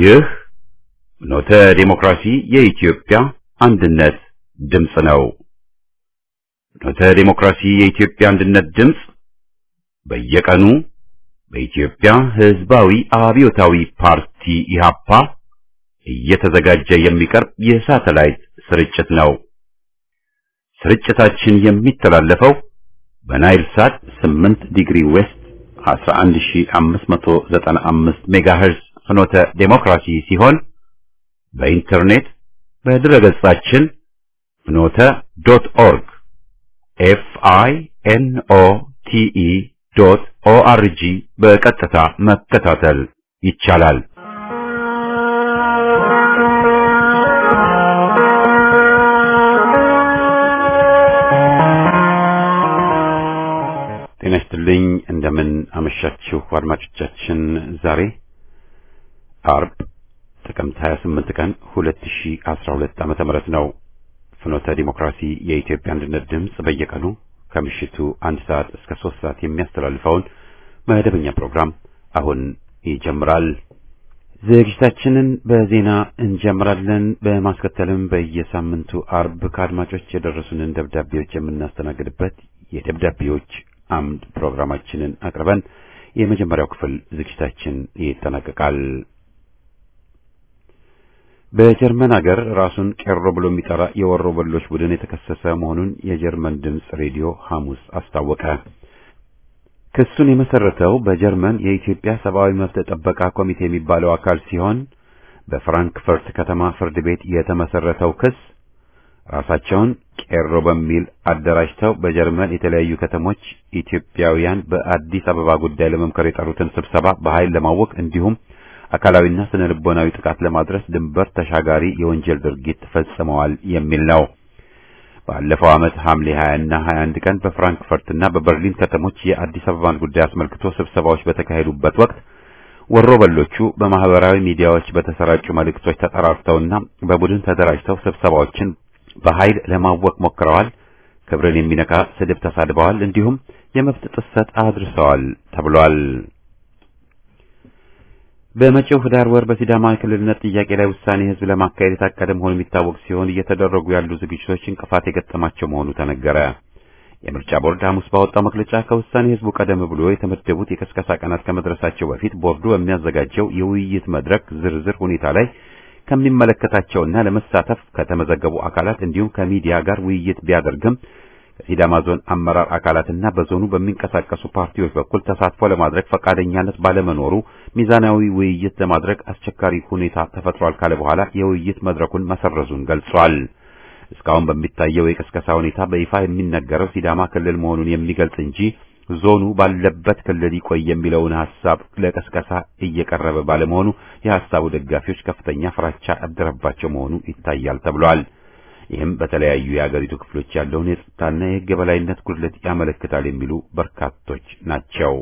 ይህ ፍኖተ ዲሞክራሲ የኢትዮጵያ አንድነት ድምፅ ነው። ፍኖተ ዲሞክራሲ የኢትዮጵያ አንድነት ድምፅ በየቀኑ በኢትዮጵያ ሕዝባዊ አብዮታዊ ፓርቲ ኢህአፓ እየተዘጋጀ የሚቀርብ የሳተላይት ስርጭት ነው። ስርጭታችን የሚተላለፈው በናይል ሳት 8 ዲግሪ ዌስት 11595 ሜጋሄርዝ ፍኖተ ዲሞክራሲ ሲሆን በኢንተርኔት በድረገጻችን fnote.org FINOTE.ORG በቀጥታ መከታተል ይቻላል። ጤና ይስጥልኝ፣ እንደምን አመሻችሁ አድማጮቻችን። ዛሬ አርብ ጥቅምት 28 ቀን 2012 ዓመተ ምህረት ነው። ፍኖተ ዲሞክራሲ የኢትዮጵያ አንድነት ድምፅ በየቀኑ ከምሽቱ 1 ሰዓት እስከ 3 ሰዓት የሚያስተላልፈውን መደበኛ ፕሮግራም አሁን ይጀምራል። ዝግጅታችንን በዜና እንጀምራለን። በማስከተልም በየሳምንቱ አርብ ከአድማጮች የደረሱንን ደብዳቤዎች የምናስተናግድበት የደብዳቤዎች አምድ ፕሮግራማችንን አቅርበን የመጀመሪያው ክፍል ዝግጅታችን ይጠናቀቃል። በጀርመን ሀገር ራሱን ቄሮ ብሎ የሚጠራ የወሮ በሎች ቡድን የተከሰሰ መሆኑን የጀርመን ድምፅ ሬዲዮ ሐሙስ አስታወቀ። ክሱን የመሰረተው በጀርመን የኢትዮጵያ ሰብአዊ መብት ጥበቃ ኮሚቴ የሚባለው አካል ሲሆን በፍራንክፈርት ከተማ ፍርድ ቤት የተመሰረተው ክስ ራሳቸውን ቄሮ በሚል አደራጅተው በጀርመን የተለያዩ ከተሞች ኢትዮጵያውያን በአዲስ አበባ ጉዳይ ለመምከር የጠሩትን ስብሰባ በኃይል ለማወቅ እንዲሁም አካላዊና ስነ ልቦናዊ ጥቃት ለማድረስ ድንበር ተሻጋሪ የወንጀል ድርጊት ፈጽመዋል የሚል ነው። ባለፈው ዓመት ሐምሌ 20 እና 21 ቀን በፍራንክፈርትና በበርሊን ከተሞች የአዲስ አበባን ጉዳይ አስመልክቶ ስብሰባዎች በተካሄዱበት ወቅት ወሮበሎቹ በማህበራዊ ሚዲያዎች በተሰራጩ መልእክቶች ተጠራርተውና በቡድን ተደራጅተው ስብሰባዎችን በኃይል ለማወቅ ሞክረዋል፣ ክብርን የሚነካ ስድብ ተሳድበዋል፣ እንዲሁም የመብት ጥሰት አድርሰዋል ተብሏል። በመጪው ህዳር ወር በሲዳማ ክልልነት ጥያቄ ላይ ውሳኔ ህዝብ ለማካሄድ የታቀደ መሆኑ የሚታወቅ ሲሆን እየተደረጉ ያሉ ዝግጅቶች እንቅፋት የገጠማቸው መሆኑ ተነገረ። የምርጫ ቦርድ ሐሙስ ባወጣው መግለጫ ከውሳኔ ህዝቡ ቀደም ብሎ የተመደቡት የቅስቀሳ ቀናት ከመድረሳቸው በፊት ቦርዱ በሚያዘጋጀው የውይይት መድረክ ዝርዝር ሁኔታ ላይ ከሚመለከታቸውና ለመሳተፍ ከተመዘገቡ አካላት እንዲሁም ከሚዲያ ጋር ውይይት ቢያደርግም ከሲዳማ ዞን አመራር አካላትና በዞኑ በሚንቀሳቀሱ ፓርቲዎች በኩል ተሳትፎ ለማድረግ ፈቃደኛነት ባለመኖሩ ሚዛናዊ ውይይት ለማድረግ አስቸጋሪ ሁኔታ ተፈጥሯል ካለ በኋላ የውይይት መድረኩን መሰረዙን ገልጿል። እስካሁን በሚታየው የቅስቀሳ ሁኔታ በይፋ የሚነገረው ሲዳማ ክልል መሆኑን የሚገልጽ እንጂ ዞኑ ባለበት ክልል ይቆይ የሚለውን ሐሳብ ለቅስቀሳ እየቀረበ ባለመሆኑ የሐሳቡ ደጋፊዎች ከፍተኛ ፍራቻ አደረባቸው መሆኑ ይታያል ተብሏል። ይህም በተለያዩ የአገሪቱ ክፍሎች ያለውን የጸጥታና የሕግ የበላይነት ጉድለት ያመለክታል የሚሉ በርካቶች ናቸው።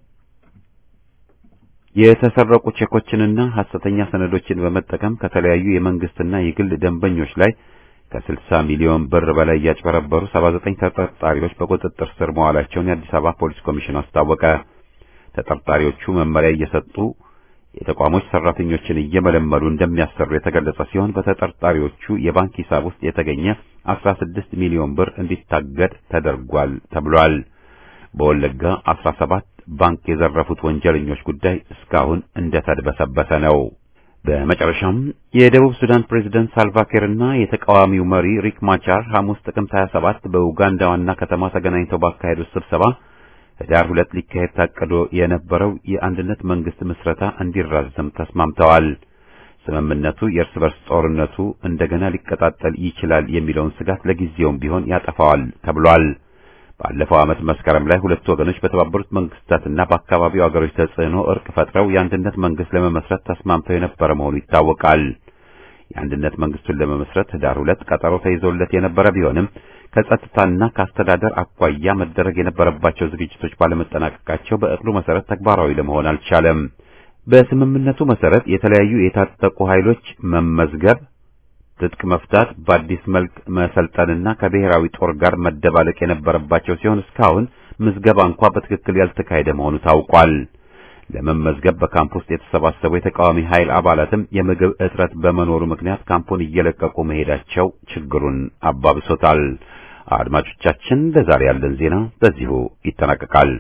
የተሰረቁ ቼኮችንና ሐሰተኛ ሰነዶችን በመጠቀም ከተለያዩ የመንግስትና የግል ደንበኞች ላይ ከ60 ሚሊዮን ብር በላይ ያጭበረበሩ 79 ተጠርጣሪዎች በቁጥጥር ስር መዋላቸውን የአዲስ አበባ ፖሊስ ኮሚሽን አስታወቀ። ተጠርጣሪዎቹ መመሪያ እየሰጡ የተቋሞች ሰራተኞችን እየመለመሉ እንደሚያሰሩ የተገለጸ ሲሆን በተጠርጣሪዎቹ የባንክ ሂሳብ ውስጥ የተገኘ 16 ሚሊዮን ብር እንዲታገድ ተደርጓል ተብሏል። በወለጋ 17 ባንክ የዘረፉት ወንጀለኞች ጉዳይ እስካሁን እንደተድበሰበሰ ነው። በመጨረሻም የደቡብ ሱዳን ፕሬዝዳንት ሳልቫኪር እና የተቃዋሚው መሪ ሪክ ማቻር ሐሙስ ጥቅምት 27 በኡጋንዳ ዋና ከተማ ተገናኝተው ባካሄዱት ስብሰባ ህዳር 2 ሊካሄድ ታቅዶ የነበረው የአንድነት መንግስት ምስረታ እንዲራዘም ተስማምተዋል። ስምምነቱ የእርስ በርስ ጦርነቱ እንደገና ሊቀጣጠል ይችላል የሚለውን ስጋት ለጊዜውም ቢሆን ያጠፋዋል ተብሏል። ባለፈው ዓመት መስከረም ላይ ሁለቱ ወገኖች በተባበሩት መንግስታትና በአካባቢው አገሮች ተጽዕኖ እርቅ ፈጥረው የአንድነት መንግስት ለመመስረት ተስማምተው የነበረ መሆኑ ይታወቃል። የአንድነት መንግስቱን ለመመስረት ህዳር 2 ቀጠሮ ተይዞለት የነበረ ቢሆንም ከጸጥታና ከአስተዳደር አኳያ መደረግ የነበረባቸው ዝግጅቶች ባለመጠናቀቃቸው በእቅዱ መሰረት ተግባራዊ ለመሆን አልቻለም። በስምምነቱ መሰረት የተለያዩ የታጠቁ ኃይሎች መመዝገብ፣ ትጥቅ መፍታት፣ በአዲስ መልክ መሰልጠንና ከብሔራዊ ጦር ጋር መደባለቅ የነበረባቸው ሲሆን እስካሁን ምዝገባ እንኳን በትክክል ያልተካሄደ መሆኑ ታውቋል። ለመመዝገብ በካምፕ ውስጥ የተሰባሰቡ የተቃዋሚ ኃይል አባላትም የምግብ እጥረት በመኖሩ ምክንያት ካምፑን እየለቀቁ መሄዳቸው ችግሩን አባብሶታል። አድማጮቻችን ለዛሬ ያለን ዜና በዚሁ ይጠናቀቃል።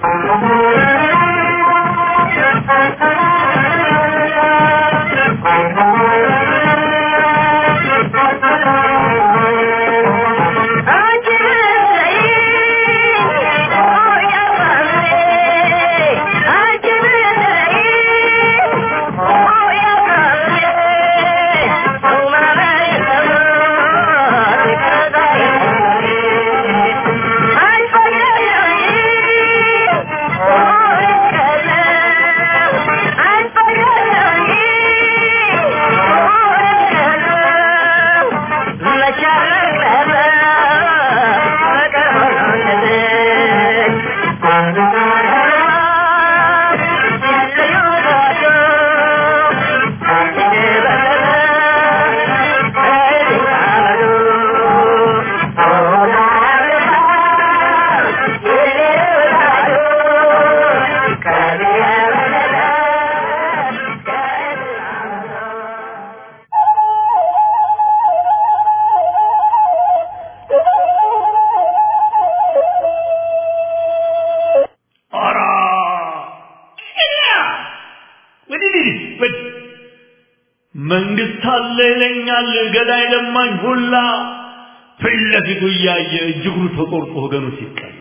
መንግስት አለለኛል ገዳይ ለማኝ ሁላ ፍለፊቱ ያየ እጅግሩ ተቆርጦ ወገኑ ሲቀላ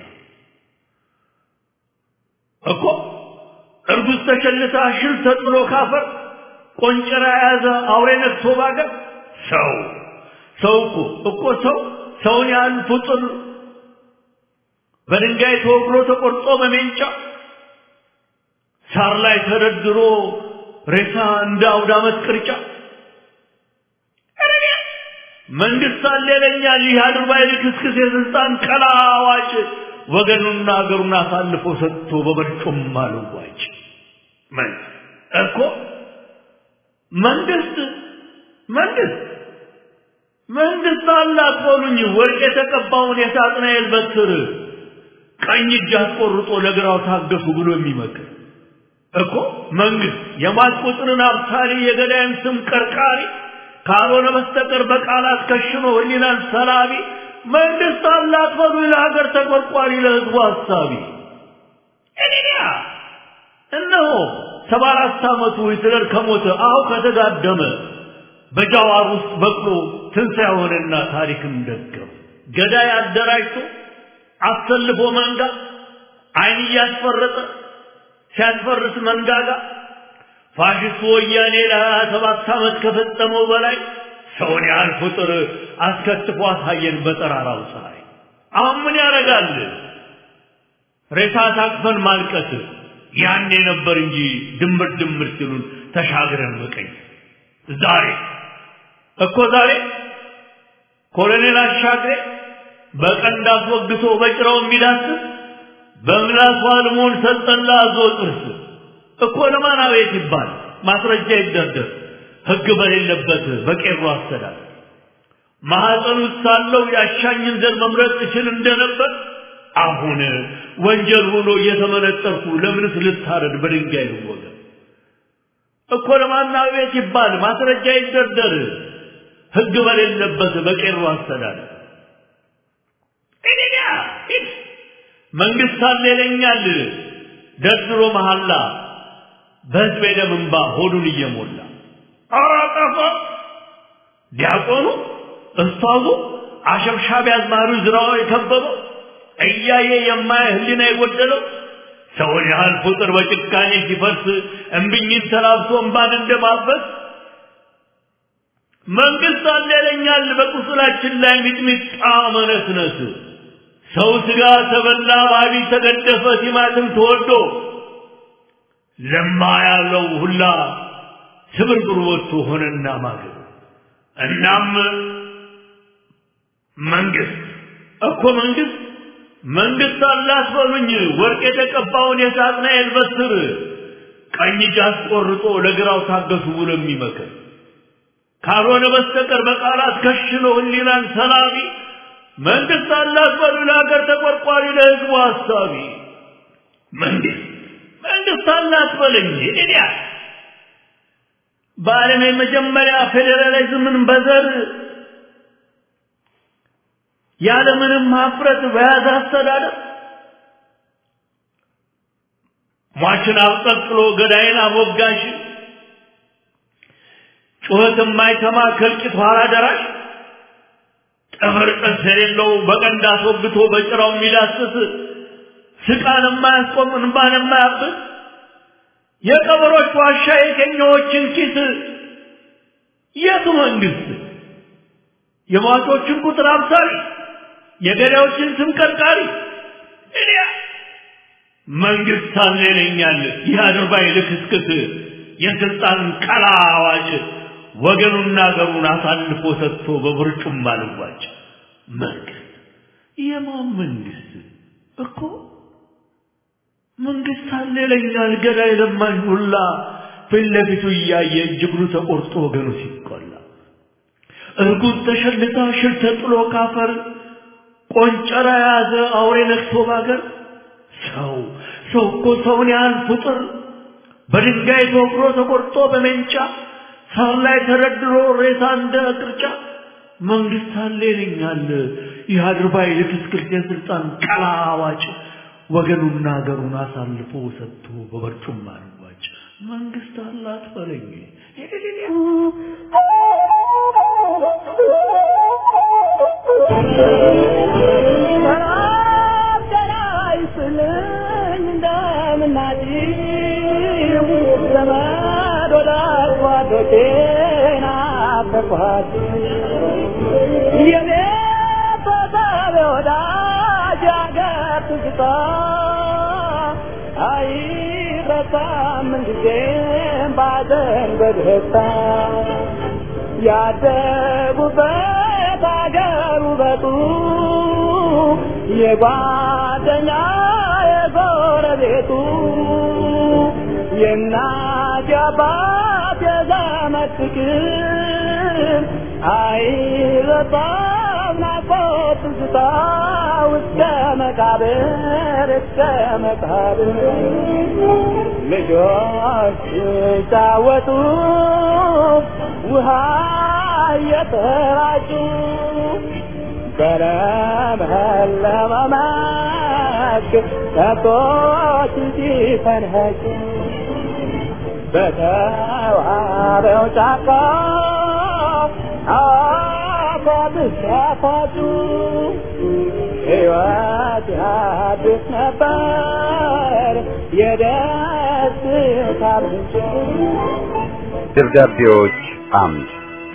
እኮ እርጉዝ ተሸልታ ሽል ተጥሎ ካፈር ቆንጨራ ያዘ አውሬ ነክቶ ባገር ሰው እኮ ሰውን ያህል ፍጡር በድንጋይ ተወግሮ ተቆርጦ በሜንጫ ሳር ላይ ተደርድሮ ሬሳ እንደ አውደ ዓመት ቅርጫ መንግስት አለለኛል ይህ አድርባይ ልክስክስ የስልጣን ቀላዋጭ ወገኑና አገሩን አሳልፎ ሰጥቶ በበርጩም አልዋጭ እኮ መንግስት አላት በሉኝ ወርቅ የተቀባውን የሳጥናኤል በትር ቀኝ እጅ አስቆርጦ ለግራው ታገሱ ብሎ የሚመክር እኮ መንግስት የማት ቁጥርን አብሳሪ የገዳይን ስም ቀርቃሪ ካልሆነ በስተቀር በቃላት ከሽኖ ህሊናን ሰላቢ መንግስት አላት በሉ ለሀገር ተቆርቋሪ ለህዝቡ ሐሳቢ እነሆ 74 ዓመቱ ሂትለር ከሞተ አው ከተጋደመ በጃዋር ውስጥ በቅሎ ትንሣኤ ሆነና ታሪክን ደገመ ገዳይ አደራጅቶ አሰልፎ መንጋ አይን ያስፈረጠ ሲያስፈርስ መንጋጋ ፋሽስት ወያኔ ለ27 ዓመት ከፈጸመው በላይ ሰውን ያህል ፍጡር አስከትፎ አሳየን በጠራራው ፀሐይ አሁን ምን ያደርጋል ሬሳ ታቅፈን ማልቀስ ያኔ ነበር እንጂ ድምር ሲሉን ተሻግረን በቀኝ ዛሬ ኮሎኔል አሻግሬ በቀንድ አስወግቶ በጭራው የሚዳስስ በምላስ ዋልሞን ሰጠላ አዞ ጥርስ እኮ ለማን አቤት ይባል ማስረጃ ይደርደር ህግ በሌለበት በቄሮ አስተዳደር ማህፀን ውስጥ ሳለው ያሻኝን ዘር መምረጥ እችል እንደነበር አሁን ወንጀል ሆኖ እየተመነጠርኩ ለምንስ ልታረድ በድንጋይ ልወገ እኮ ለማን አቤት ይባል ማስረጃ ይደርደር ህግ በሌለበት በቄሮ አስተዳደር መንግስት አለለኛል ደርድሮ መሐላ በህዝብ ደም እንባ ሆዱን እየሞላ አራጣፋ ዲያቆኑ እስታዙ አሸብሻቢ አዝማሩ ዝራው የከበበው እያየ የማይ ህሊና የጎደለው ሰውን ያህል ፍጡር በጭካኔ ሲፈርስ እምብኝን ተላብሶ እንባን እንደማበስ መንግስት አለለኛል በቁስላችን ላይ ሚጥሚጣ መነስነስ ሰው ስጋ ተበላ ባቢ ተገደፈ ሲማትም ተወዶ ለማ ያለው ሁላ ስብርብር ወጥቶ ሆነና ማገር እናም መንግስት አላት በሉኝ ወርቅ የተቀባውን የሳጥናኤል በትር ቀኝ እጅ አስቆርጦ ለግራው ታገሱ ብሎ የሚመክር ካልሆነ በስተቀር በቃላት ከሽኖ ህሊናን ሰላቢ መንግስት አላት በሉ ለሀገር ተቆርቋሪ ለህዝቡ ሐሳቢ መንግስት መንግስት አላት በለኝ እኔ በዓለም የመጀመሪያ ፌደራሊዝምን በዘር ያለምንም ማፍረት በያዘ አስተዳደር ሟችን አብጠቅሎ ገዳይን አሞጋሽ ጩኸት የማይሰማ ከልቂት ኋላ ደራሽ ጥፍር ጥርስ የሌለው በቀንድ አስወግቶ በጭራው የሚዳስስ ስቃን የማያስቆም እንባን የማያብስ የቀበሮች ዋሻ የቀኞችን ኪስ የቱ መንግስት የሟቾችን ቁጥር አብሳሪ የገዳዮችን ስም ቀርቃሪ እኔ መንግስት አለኛል ያድርባይ ልክስክስ የስልጣን ቀላ አዋጅ ወገኑና ገሩን አሳልፎ ሰጥቶ በብርጩም ባልዋጭ መንግስት የማን መንግስት እኮ መንግስት አለኛል ገዳይ ለማኝ ሁላ ፍለፊቱ እያየ እጅግሩ ተቆርጦ ወገኑ ሲቆላ እርጉዝ ተሸልታ ሽል ተጥሎ ካፈር ቆንጨራ ያዘ አውሬ ነክሶ ባገር ሰው እኮ ሰውን ያህል ፍጡር በድንጋይ ተወግሮ ተቆርጦ በሜንጫ ሳር ላይ ተረድሮ ሬሳ እንደ ቅርጫ መንግስት አለኛል ያድርባይ ልክስክስ የስልጣን ቀላ አዋጭ ወገኑና ሀገሩን አሳልፎ ሰጥቶ በበርጩም አልዋጭ መንግስት አላት በለኝ ያደጉበት አገሩ በጡ የጓደኛ የጎረቤቱ የእናት የአባት የዘመድ ፍቅር አይረሳም ናፍቆት ትዝታ እስከ መቃብር ልጆች ሲጫወቱ ውሃ እየተራጩ በለመለመ መስክ ከብቶች ሲፈንጩ በተዋበው ጫካ አፏብስ ያፋጩ ሕይወት ያድስ ነበር የደስታ ምንጭ ደብዳቤዎች አምድ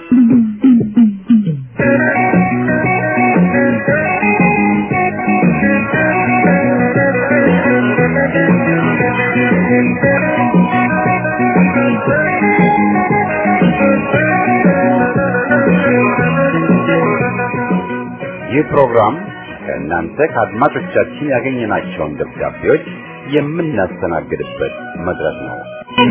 ይህ ፕሮግራም ከእናንተ ከአድማጮቻችን ያገኘናቸውን ደብዳቤዎች የምናስተናግድበት መድረክ ነው።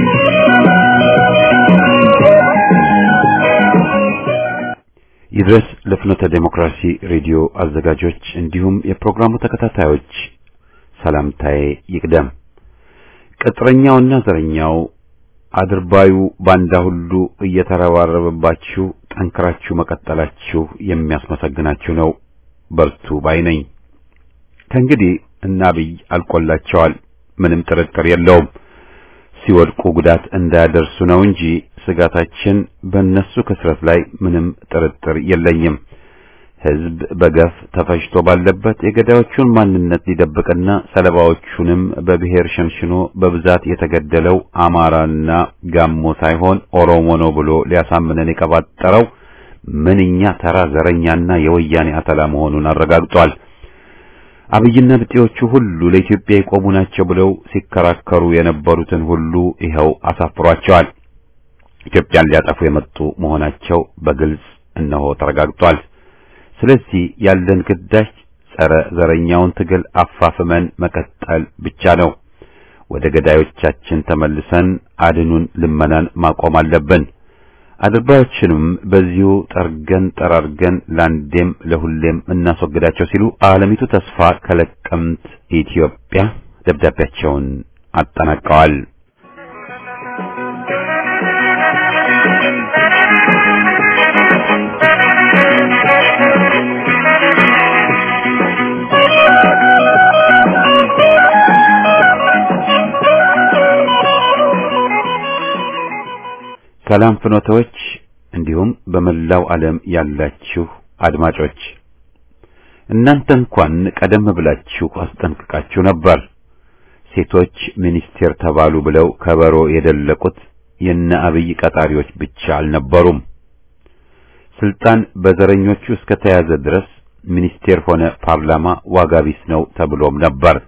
ይድረስ ለፍኖተ ዴሞክራሲ ሬዲዮ አዘጋጆች እንዲሁም የፕሮግራሙ ተከታታዮች ሰላምታዬ ይቅደም። ቅጥረኛውና ዘረኛው አድርባዩ ባንዳ ሁሉ እየተረባረበባችሁ ጠንክራችሁ መቀጠላችሁ የሚያስመሰግናችሁ ነው። በርቱ ባይነኝ። ከእንግዲህ እና አብይ አልቆላቸዋል፣ ምንም ጥርጥር የለውም። ሲወድቁ ጉዳት እንዳያደርሱ ነው እንጂ ስጋታችን በእነሱ ክስረት ላይ ምንም ጥርጥር የለኝም። ሕዝብ በገፍ ተፈጅቶ ባለበት የገዳዮቹን ማንነት ሊደብቅና ሰለባዎቹንም በብሔር ሸንሽኖ በብዛት የተገደለው አማራና ጋሞ ሳይሆን ኦሮሞ ነው ብሎ ሊያሳምነን የቀባጠረው ምንኛ ተራ ዘረኛና የወያኔ አተላ መሆኑን አረጋግጧል። አብይና ብጤዎቹ ሁሉ ለኢትዮጵያ የቆሙ ናቸው ብለው ሲከራከሩ የነበሩትን ሁሉ ይኸው አሳፍሯቸዋል። ኢትዮጵያን ሊያጠፉ የመጡ መሆናቸው በግልጽ እነሆ ተረጋግጧል። ስለዚህ ያለን ግዳጅ ጸረ ዘረኛውን ትግል አፋፍመን መቀጠል ብቻ ነው። ወደ ገዳዮቻችን ተመልሰን አድኑን ልመናን ማቆም አለብን። አድርባዮችንም በዚሁ ጠራርገን ላንዴም ለሁሌም እናስወግዳቸው ሲሉ ዓለሚቱ ተስፋ ከለቀምት ኢትዮጵያ ደብዳቤያቸውን አጠናቀዋል። ሰላም ፍኖቶች እንዲሁም በመላው ዓለም ያላችሁ አድማጮች እናንተ እንኳን ቀደም ብላችሁ አስጠንቅቃችሁ ነበር። ሴቶች ሚኒስቴር ተባሉ ብለው ከበሮ የደለቁት የነ አብይ ቀጣሪዎች ብቻ አልነበሩም። ስልጣን በዘረኞቹ እስከ ተያዘ ድረስ ሚኒስቴር ሆነ ፓርላማ ዋጋ ቢስ ነው ተብሎም ነበር።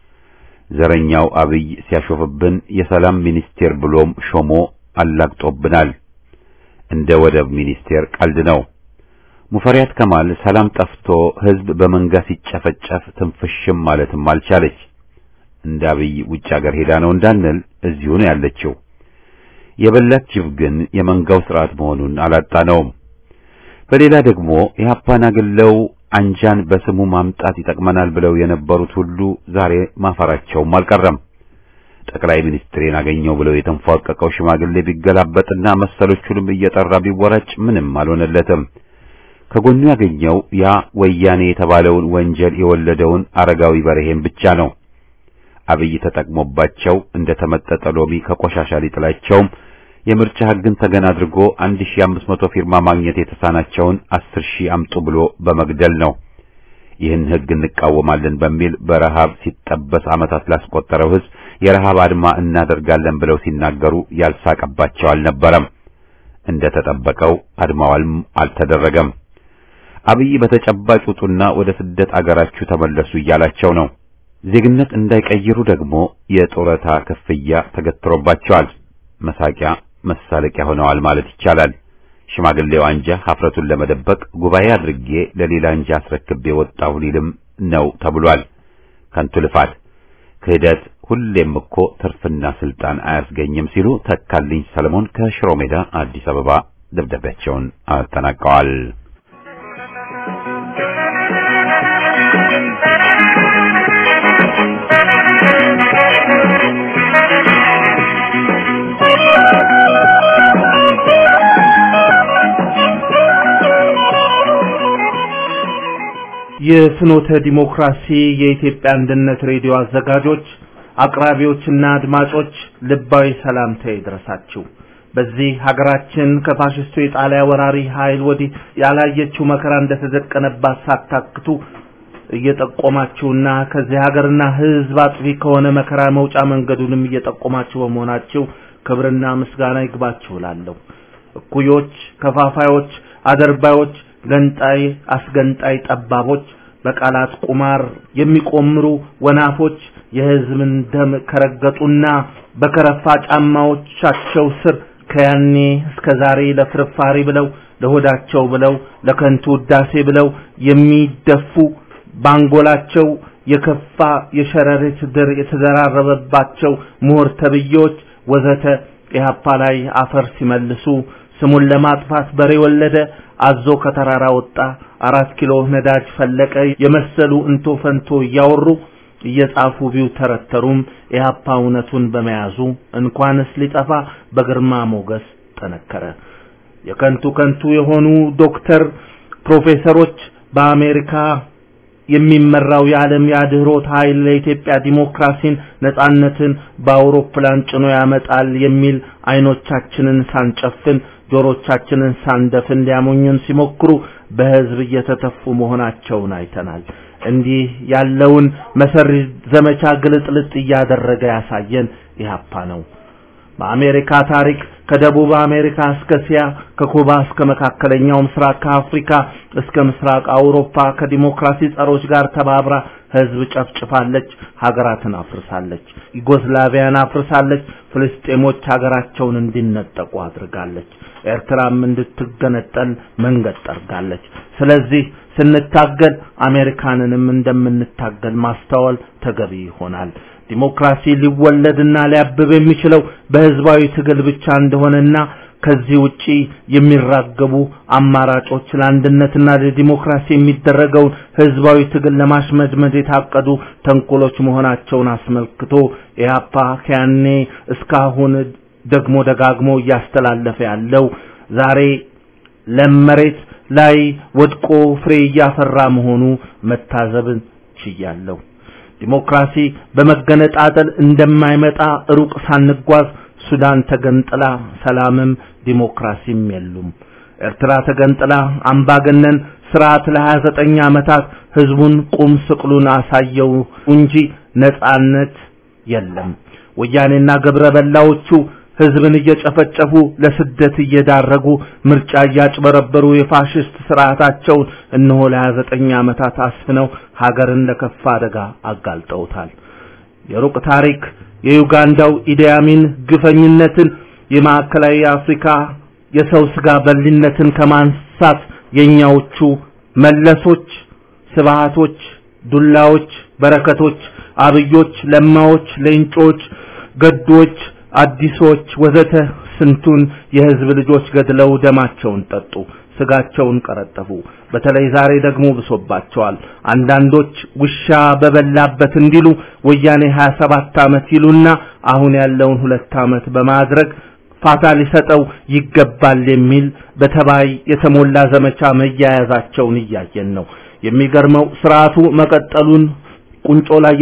ዘረኛው አብይ ሲያሾፍብን የሰላም ሚኒስቴር ብሎም ሾሞ አላግጦብናል። እንደ ወደብ ሚኒስቴር ቀልድ ነው። ሙፈሪያት ከማል ሰላም ጠፍቶ ህዝብ በመንጋ ሲጨፈጨፍ ትንፍሽም ማለትም አልቻለች። እንደ አብይ ውጭ ሀገር ሄዳ ነው እንዳንል እዚሁ ነው ያለችው። የበላች ጅብ ግን የመንጋው ስርዓት መሆኑን አላጣነውም። በሌላ ደግሞ ኢህአፓን አግለው አንጃን በስሙ ማምጣት ይጠቅመናል ብለው የነበሩት ሁሉ ዛሬ ማፈራቸውም አልቀረም። ጠቅላይ ሚኒስትሬን አገኘው ብለው የተንፏቀቀው ሽማግሌ ቢገላበጥና መሰሎቹንም እየጠራ ቢወራጭ ምንም አልሆነለትም። ከጎኑ ያገኘው ያ ወያኔ የተባለውን ወንጀል የወለደውን አረጋዊ በርሄን ብቻ ነው። አብይ ተጠቅሞባቸው እንደተመጠጠ ሎሚ ከቆሻሻ ሊጥላቸውም የምርጫ ህግን ተገና አድርጎ 1500 ፊርማ ማግኘት የተሳናቸውን 10000 አምጡ ብሎ በመግደል ነው። ይህን ህግ እንቃወማለን በሚል በረሃብ ሲጠበስ ዓመታት ላስቆጠረው ህዝብ የረሃብ አድማ እናደርጋለን ብለው ሲናገሩ ያልሳቀባቸው አልነበረም። እንደተጠበቀው አድማዋልም አልተደረገም። አብይ በተጨባጭ ውጡና ወደ ስደት አገራችሁ ተመለሱ እያላቸው ነው። ዜግነት እንዳይቀይሩ ደግሞ የጦረታ ክፍያ ተገትሮባቸዋል። መሳቂያ መሳለቂያ ሆነዋል ማለት ይቻላል። ሽማግሌው አንጃ ሀፍረቱን ለመደበቅ ጉባኤ አድርጌ ለሌላ አንጃ አስረክቤ ወጣሁ ሊልም ነው ተብሏል። ከንቱ ልፋት ክህደት ሁሌም እኮ ትርፍና ስልጣን አያስገኝም ሲሉ ተካልኝ ሰለሞን ከሽሮ ሜዳ አዲስ አበባ ደብዳቤያቸውን አጠናቀዋል። የፍኖተ ዲሞክራሲ የኢትዮጵያ አንድነት ሬዲዮ አዘጋጆች አቅራቢዎችና አድማጮች ልባዊ ሰላምታ ይድረሳችሁ። በዚህ ሀገራችን ከፋሽስቱ የጣሊያ ወራሪ ኃይል ወዲህ ያላየችው መከራ እንደተዘቀነባት ሳታክቱ እየጠቆማችሁና ከዚህ ሀገርና ህዝብ አጥፊ ከሆነ መከራ መውጫ መንገዱንም እየጠቆማችሁ በመሆናችሁ ክብርና ምስጋና ይግባችሁ እላለሁ። እኩዮች፣ ከፋፋዮች፣ አደርባዮች፣ ገንጣይ አስገንጣይ ጠባቦች፣ በቃላት ቁማር የሚቆምሩ ወናፎች የህዝብን ደም ከረገጡና በከረፋ ጫማዎቻቸው ስር ከያኔ እስከ ዛሬ ለፍርፋሪ ብለው ለሆዳቸው ብለው ለከንቱ ውዳሴ ብለው የሚደፉ ባንጎላቸው የከፋ የሸረሪት ድር የተዘራረበባቸው ምሁር ተብዮች ወዘተ ኢህአፓ ላይ አፈር ሲመልሱ ስሙን ለማጥፋት በሬ ወለደ አዞ ከተራራ ወጣ 4 ኪሎ ነዳጅ ፈለቀ የመሰሉ እንቶ ፈንቶ ያወሩ እየጻፉ ቢው ተረተሩም ኢህአፓ እውነቱን በመያዙ እንኳንስ ሊጠፋ በግርማ ሞገስ ተነከረ። የከንቱ የሆኑ ዶክተር ፕሮፌሰሮች በአሜሪካ የሚመራው የዓለም ያድህሮት ኃይል ለኢትዮጵያ ዲሞክራሲን ነጻነትን በአውሮፕላን ጭኖ ያመጣል የሚል አይኖቻችንን ሳንጨፍን ጆሮቻችንን ሳንደፍን ሊያሞኙን ሲሞክሩ በህዝብ እየተተፉ መሆናቸውን አይተናል። እንዲህ ያለውን መሰሪ ዘመቻ ግልጥልጥ እያደረገ ያሳየን ኢህአፓ ነው። በአሜሪካ ታሪክ ከደቡብ አሜሪካ እስከ እስያ ከኩባ እስከ መካከለኛው ምስራቅ ከአፍሪካ እስከ ምስራቅ አውሮፓ ከዲሞክራሲ ጸሮች ጋር ተባብራ ህዝብ ጨፍጭፋለች፣ ሀገራትን አፍርሳለች፣ ዩጎስላቪያን አፍርሳለች፣ ፍልስጤሞች ሀገራቸውን እንዲነጠቁ አድርጋለች፣ ኤርትራም እንድትገነጠል መንገድ ጠርጋለች። ስለዚህ ስንታገል አሜሪካንንም እንደምንታገል ማስተዋል ተገቢ ይሆናል። ዲሞክራሲ ሊወለድና ሊያብብ የሚችለው በህዝባዊ ትግል ብቻ እንደሆነና ከዚህ ውጪ የሚራገቡ አማራጮች ለአንድነትና ለዲሞክራሲ የሚደረገው ህዝባዊ ትግል ለማሽመድመድ የታቀዱ ተንኮሎች መሆናቸውን አስመልክቶ ኢህአፓ ከያኔ እስካሁን ደግሞ ደጋግሞ ያስተላለፈ ያለው ዛሬ ለመሬት ላይ ወድቆ ፍሬ ያፈራ መሆኑ መታዘብን ችያለሁ። ዲሞክራሲ በመገነጣጠል እንደማይመጣ ሩቅ ሳንጓዝ ሱዳን ተገንጥላ ሰላምም ዲሞክራሲም የሉም። ኤርትራ ተገንጥላ አምባገነን ስርዓት ለ29 ዓመታት ህዝቡን ቁም ስቅሉን አሳየው እንጂ ነጻነት የለም። ወያኔና ገብረ በላዎቹ ህዝብን እየጨፈጨፉ ለስደት እየዳረጉ ምርጫ ያጭበረበሩ የፋሽስት ስርዓታቸው እነሆ ለ29 ዓመታት አስፍነው ሀገርን ለከፋ አደጋ አጋልጠውታል። የሩቅ ታሪክ የዩጋንዳው ኢዲያሚን ግፈኝነትን የማዕከላዊ አፍሪካ የሰው ስጋ በልነትን ከማንሳት የኛዎቹ መለሶች ስብሃቶች ዱላዎች በረከቶች አብዮች ለማዎች ሌንጮች ገዶች አዲሶች ወዘተ ስንቱን የህዝብ ልጆች ገድለው ደማቸውን ጠጡ ስጋቸውን ቀረጠፉ። በተለይ ዛሬ ደግሞ ብሶባቸዋል። አንዳንዶች ውሻ በበላበት እንዲሉ ወያኔ 27 ዓመት ይሉና አሁን ያለውን 2 ዓመት በማድረግ ፋታ ሊሰጠው ይገባል የሚል በተባይ የተሞላ ዘመቻ መያያዛቸውን እያየን ነው። የሚገርመው ስርዓቱ መቀጠሉን ቁንጮ ላይ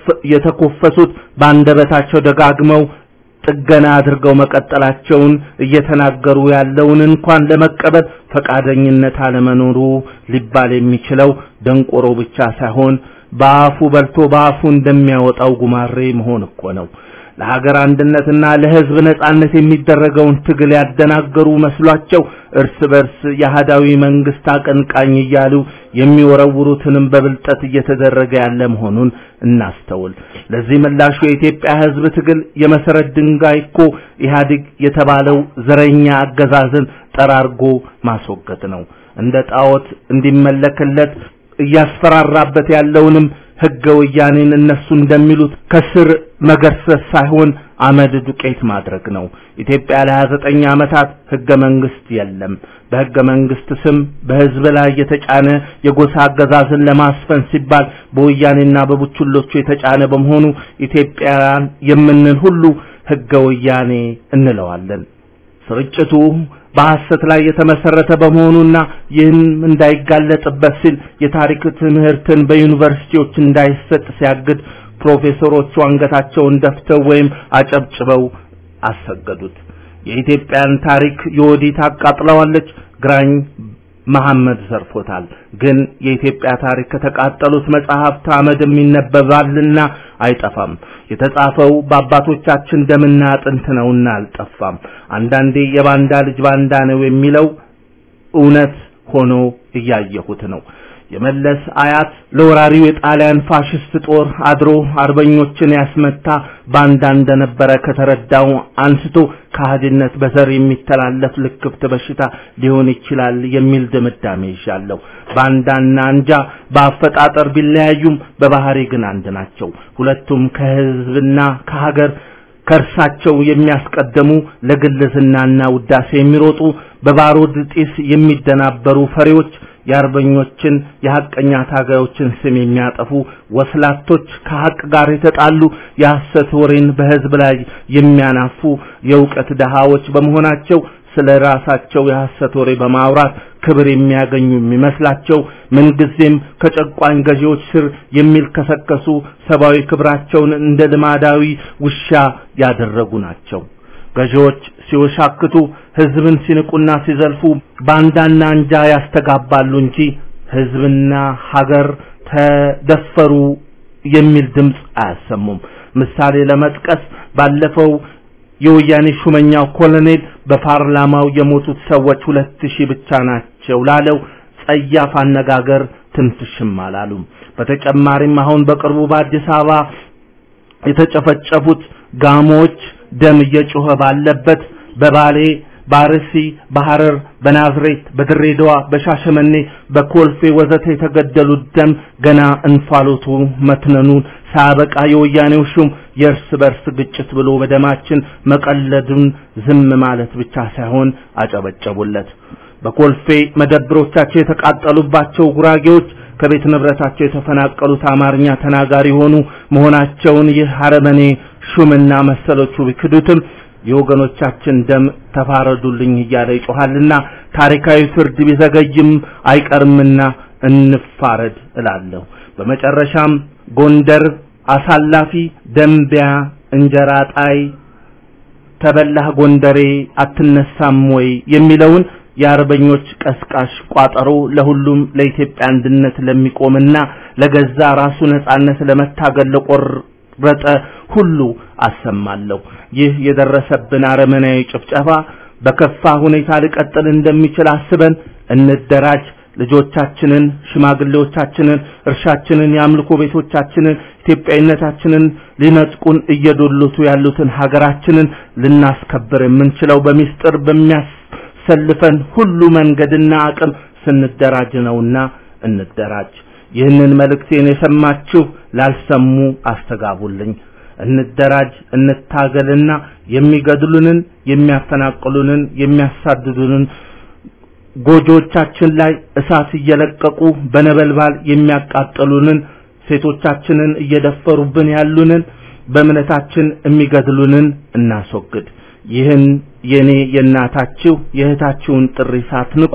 የተኮፈሱት ባንደበታቸው ደጋግመው ጥገና አድርገው መቀጠላቸውን እየተናገሩ ያለውን እንኳን ለመቀበል ፈቃደኝነት አለመኖሩ ሊባል የሚችለው ደንቆሮ ብቻ ሳይሆን በአፉ በልቶ በአፉ እንደሚያወጣው ጉማሬ መሆን እኮ ነው። ለሀገር አንድነትና ለህዝብ ነጻነት የሚደረገውን ትግል ያደናገሩ መስሏቸው እርስ በርስ የሃዳዊ መንግስት አቀንቃኝ እያሉ የሚወረውሩትንም በብልጠት እየተደረገ ያለ መሆኑን እናስተውል። ለዚህ ምላሹ የኢትዮጵያ ህዝብ ትግል የመሰረት ድንጋይ እኮ ኢህአዴግ የተባለው ዘረኛ አገዛዝን ጠራርጎ ማስወገድ ነው። እንደ ጣዖት እንዲመለክለት እያስፈራራበት ያለውንም ህገ ወያኔን እነሱ እንደሚሉት ከስር መገርሰስ ሳይሆን አመድ ዱቄት ማድረግ ነው። ኢትዮጵያ ለ29 ዓመታት ህገ መንግስት የለም። በህገ መንግስት ስም በህዝብ ላይ የተጫነ የጎሳ አገዛዝን ለማስፈን ሲባል በወያኔና በቡችሎቹ የተጫነ በመሆኑ ኢትዮጵያን የምንል ሁሉ ህገ ወያኔ እንለዋለን። ስርጭቱ በሐሰት ላይ የተመሰረተ በመሆኑና ይህን እንዳይጋለጥበት ሲል የታሪክ ትምህርትን በዩኒቨርሲቲዎች እንዳይሰጥ ሲያግድ ፕሮፌሰሮቹ አንገታቸውን ደፍተው ወይም አጨብጭበው አሰገዱት። የኢትዮጵያን ታሪክ የወዲት አቃጥለዋለች። ግራኝ መሐመድ ዘርፎታል። ግን የኢትዮጵያ ታሪክ ከተቃጠሉት መጽሐፍት አመድም ይነበባልና አይጠፋም። የተጻፈው በአባቶቻችን ደምና አጥንት ነውና አልጠፋም። አንዳንዴ የባንዳ ልጅ ባንዳ ነው የሚለው እውነት ሆኖ እያየሁት ነው። የመለስ አያት ለወራሪው የጣሊያን ፋሽስት ጦር አድሮ አርበኞችን ያስመታ ባንዳ እንደነበረ ከተረዳው አንስቶ ከሃዲነት በዘር የሚተላለፍ ልክፍት በሽታ ሊሆን ይችላል የሚል ድምዳሜ ይሻለው። ባንዳና አንጃ በአፈጣጠር ቢለያዩም በባህሪ ግን አንድ ናቸው። ሁለቱም ከህዝብና ከሀገር ከርሳቸው የሚያስቀደሙ ለግልዝናና ውዳሴ የሚሮጡ በባሩድ ጢስ የሚደናበሩ ፈሪዎች የአርበኞችን የሐቀኛ ታጋዮችን ስም የሚያጠፉ ወስላቶች ከሐቅ ጋር የተጣሉ የሐሰት ወሬን በህዝብ ላይ የሚያናፉ የውቀት ደሃዎች በመሆናቸው ስለራሳቸው የሐሰት ወሬ በማውራት ክብር የሚያገኙ የሚመስላቸው ምንጊዜም ከጨቋኝ ገዢዎች ስር የሚልከሰከሱ ሰባዊ ክብራቸውን እንደ ልማዳዊ ውሻ ያደረጉ ናቸው። ገዢዎች ሲወሻክቱ ህዝብን ሲንቁና ሲዘልፉ ባንዳና አንጃ ያስተጋባሉ እንጂ ህዝብና ሀገር ተደፈሩ የሚል ድምጽ አያሰሙም። ምሳሌ ለመጥቀስ ባለፈው የወያኔ ሹመኛው ኮሎኔል በፓርላማው የሞቱት ሰዎች 2000 ብቻ ናቸው ላለው ጸያፍ አነጋገር ትንፍሽም አላሉም። በተጨማሪም አሁን በቅርቡ በአዲስ አበባ የተጨፈጨፉት ጋሞች ደም እየጮኸ ባለበት በባሌ ባርሲ በሐረር በናዝሬት በድሬዳዋ በሻሸመኔ በኮልፌ ወዘተ የተገደሉት ደም ገና እንፋሎቱ መትነኑን ሳበቃ የወያኔው ሹም የእርስ በርስ ግጭት ብሎ በደማችን መቀለዱን ዝም ማለት ብቻ ሳይሆን አጨበጨቡለት። በኮልፌ መደብሮቻቸው የተቃጠሉባቸው ጉራጌዎች ከቤት ንብረታቸው የተፈናቀሉት አማርኛ ተናጋሪ ሆኑ መሆናቸውን ይህ አረመኔ ሹምና መሰሎቹ ቢክዱትም የወገኖቻችን ደም ተፋረዱልኝ እያለ ይጮሃልና ታሪካዊ ፍርድ ቢዘገይም አይቀርምና እንፋረድ እላለሁ። በመጨረሻም ጎንደር አሳላፊ ደምቢያ እንጀራ ጣይ ተበላህ ጎንደሬ አትነሳም ወይ የሚለውን የአርበኞች ቀስቃሽ ቋጠሮ ለሁሉም ለኢትዮጵያ አንድነት ለሚቆምና ለገዛ ራሱ ነጻነት ለመታገል ለቆረጠ ሁሉ አሰማለሁ። ይህ የደረሰብን አረመናዊ ጭፍጨፋ በከፋ ሁኔታ ሊቀጥል እንደሚችል አስበን እንደራጅ። ልጆቻችንን ሽማግሌዎቻችንን እርሻችንን ያምልኮ ቤቶቻችንን ኢትዮጵያዊነታችንን ሊነጥቁን እየዶሉቱ ያሉትን ሀገራችንን ልናስከብር የምንችለው በሚስጥር በሚያሰልፈን ሁሉ መንገድና አቅም ስንደራጅ ነውና እንደራጅ። ይህንን መልእክቴን የሰማችሁ ላልሰሙ አስተጋቡልኝ። እንደራጅ እንታገልና የሚገድሉንን የሚያፈናቅሉንን የሚያሳድዱንን ጎጆቻችን ላይ እሳት እየለቀቁ በነበልባል የሚያቃጥሉንን ሴቶቻችንን እየደፈሩብን ያሉንን በእምነታችን የሚገድሉንን እናስወግድ። ይህን የኔ የእናታችሁ የእህታችሁን ጥሪ ሳትንቁ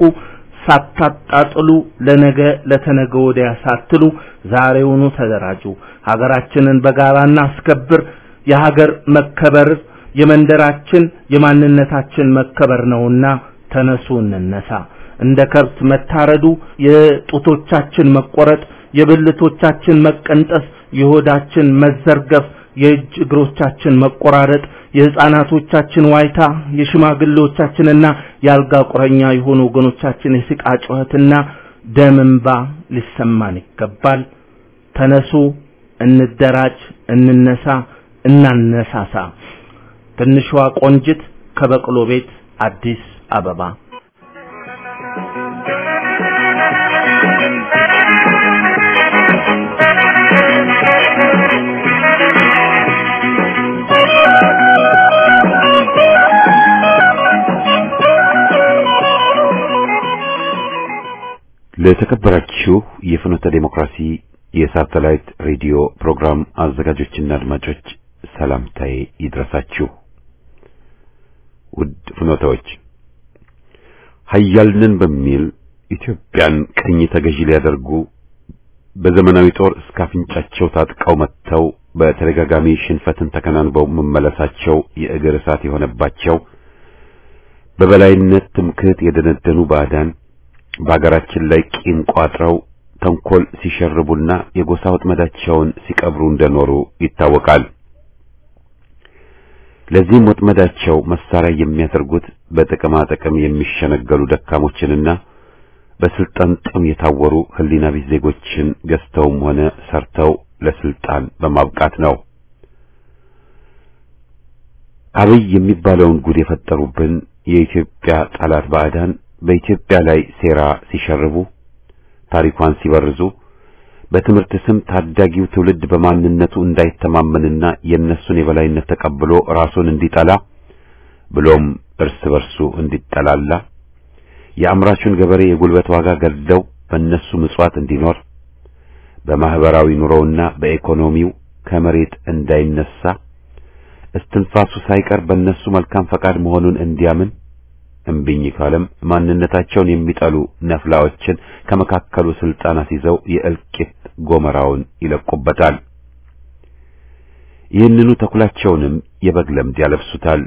ሳታጣጥሉ ለነገ ለተነገ ወዲያ ሳትሉ ዛሬውኑ ተደራጁ። ሀገራችንን በጋራ እናስከብር። የሀገር መከበር የመንደራችን የማንነታችን መከበር ነውና ተነሱ እንነሳ። እንደ ከብት መታረዱ የጡቶቻችን መቆረጥ የብልቶቻችን መቀንጠስ የሆዳችን መዘርገፍ የእጅ እግሮቻችን መቆራረጥ የህፃናቶቻችን ዋይታ የሽማግሌዎቻችንና ያልጋ ቁረኛ የሆኑ ወገኖቻችን የስቃ ጩኸትና ደምንባ ሊሰማን ይገባል። ተነሱ እንደራጅ እንነሳ እናነሳሳ። ትንሿ ቆንጅት ከበቅሎ ቤት አዲስ አበባ። ለተከበራችሁ የፍኖተ ዲሞክራሲ የሳተላይት ሬዲዮ ፕሮግራም አዘጋጆችና አድማጮች ሰላምታዬ ይድረሳችሁ። ውድ ፍኖተዎች፣ ኃያልነን በሚል ኢትዮጵያን ቀኝ ተገዢ ሊያደርጉ በዘመናዊ ጦር እስከ አፍንጫቸው ታጥቀው መጥተው በተደጋጋሚ ሽንፈትን ተከናንበው መመለሳቸው የእግር እሳት የሆነባቸው በበላይነት ትምክህት የደነደኑ ባዕዳን በአገራችን ላይ ቂም ቋጥረው ተንኮል ሲሸርቡና የጎሳ ወጥመዳቸውን ሲቀብሩ እንደኖሩ ይታወቃል። ለዚህም ወጥመዳቸው መሳሪያ የሚያደርጉት በጥቅማ ጥቅም የሚሸነገሉ ደካሞችንና በስልጣን ጥም የታወሩ ህሊና ቢስ ዜጎችን ገዝተውም ሆነ ሰርተው ለስልጣን በማብቃት ነው። አብይ የሚባለውን ጉድ የፈጠሩብን የኢትዮጵያ ጠላት ባዕዳን በኢትዮጵያ ላይ ሴራ ሲሸርቡ ታሪኳን ሲበርዙ በትምህርት ስም ታዳጊው ትውልድ በማንነቱ እንዳይተማመንና የነሱን የበላይነት ተቀብሎ ራሱን እንዲጠላ ብሎም እርስ በርሱ እንዲጠላላ የአምራቹን ገበሬ የጉልበት ዋጋ ገድለው በእነሱ ምጽዋት እንዲኖር በማህበራዊ ኑሮውና በኢኮኖሚው ከመሬት እንዳይነሳ እስትንፋሱ ሳይቀር በእነሱ መልካም ፈቃድ መሆኑን እንዲያምን እምቢኝ ካለም ማንነታቸውን የሚጠሉ ነፍላዎችን ከመካከሉ ስልጣናት ይዘው የእልቂት ጎመራውን ይለቁበታል። ይህንኑ ተኩላቸውንም የበግ ለምድ ያለብሱታል።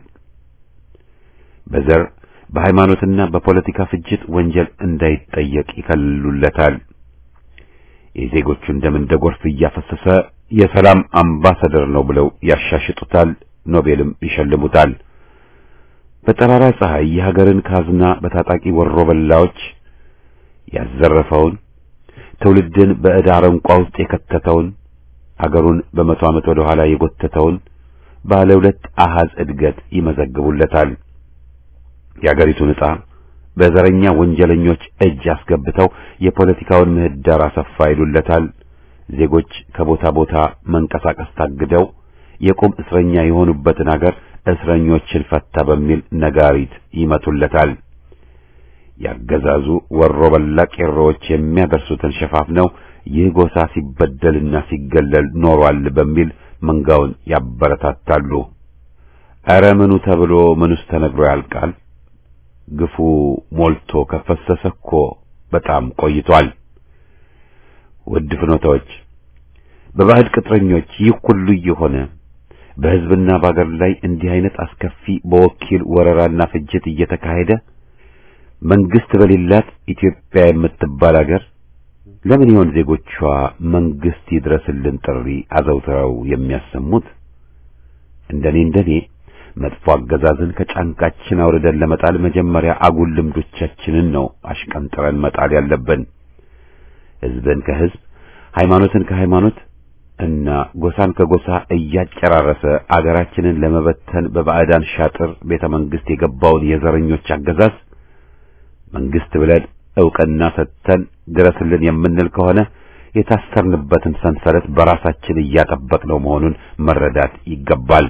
በዘር በሃይማኖትና በፖለቲካ ፍጅት ወንጀል እንዳይጠየቅ ይከልሉለታል። የዜጎቹን ደም እንደ ጎርፍ እያፈሰሰ የሰላም አምባሳደር ነው ብለው ያሻሽጡታል፣ ኖቤልም ይሸልሙታል። በጠራራ ፀሐይ የሀገርን ካዝና በታጣቂ ወሮበላዎች ያዘረፈውን ትውልድን በዕዳ አረንቋ ውስጥ የከተተውን ሀገሩን በመቶ ዓመት ወደ ኋላ የጎተተውን ባለ ሁለት አሃዝ እድገት ይመዘግቡለታል። የአገሪቱን ዕጣ በዘረኛ ወንጀለኞች እጅ አስገብተው የፖለቲካውን ምህዳር አሰፋ ይሉለታል። ዜጎች ከቦታ ቦታ መንቀሳቀስ ታግደው የቁም እስረኛ የሆኑበትን አገር እስረኞችን ፈታ በሚል ነጋሪት ይመቱለታል። ያገዛዙ ወሮ በላ ቄሮዎች የሚያደርሱትን ሸፋፍነው ይህ ጎሳ ሲበደልና ሲገለል ኖሯል በሚል መንጋውን ያበረታታሉ። ኧረ ምኑ ተብሎ ምኑስ ተነግሮ ያልቃል? ግፉ ሞልቶ ከፈሰሰ እኮ በጣም ቆይቷል። ውድ ፍኖታዎች፣ በባዕድ ቅጥረኞች ይህ ሁሉ የሆነ በሕዝብና በአገር ላይ እንዲህ አይነት አስከፊ በወኪል ወረራና ፍጅት እየተካሄደ መንግስት በሌላት ኢትዮጵያ የምትባል አገር ለምን ይሆን ዜጎቿ መንግስት ይድረስልን ጥሪ አዘውትረው የሚያሰሙት? እንደኔ መጥፎ አገዛዝን ከጫንቃችን አውርደን ለመጣል መጀመሪያ አጉል ልምዶቻችንን ነው አሽቀንጥረን መጣል ያለብን። ሕዝብን ከሕዝብ፣ ሃይማኖትን ከሃይማኖት እና ጎሳን ከጎሳ እያጨራረሰ አገራችንን ለመበተን በባዕዳን ሻጥር ቤተ መንግስት የገባውን የዘረኞች አገዛዝ መንግስት ብለን ዕውቅና ሰጥተን ድረስልን የምንል ከሆነ የታሰርንበትን ሰንሰለት በራሳችን እያጠበቅነው መሆኑን መረዳት ይገባል።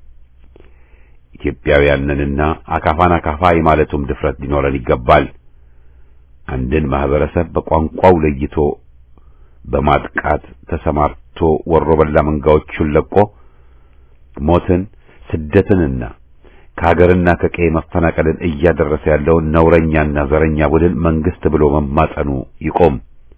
ኢትዮጵያውያንንና አካፋን አካፋ የማለቱም ድፍረት ሊኖረን ይገባል። አንድን ማህበረሰብ በቋንቋው ለይቶ በማጥቃት ተሰማርቶ ወሮ በላ መንጋዎቹን ለቆ ሞትን፣ ስደትንና ከሀገርና ከቀይ መፈናቀልን እያደረሰ ያለውን ነውረኛና ዘረኛ ቡድን መንግስት ብሎ መማጸኑ ይቆም።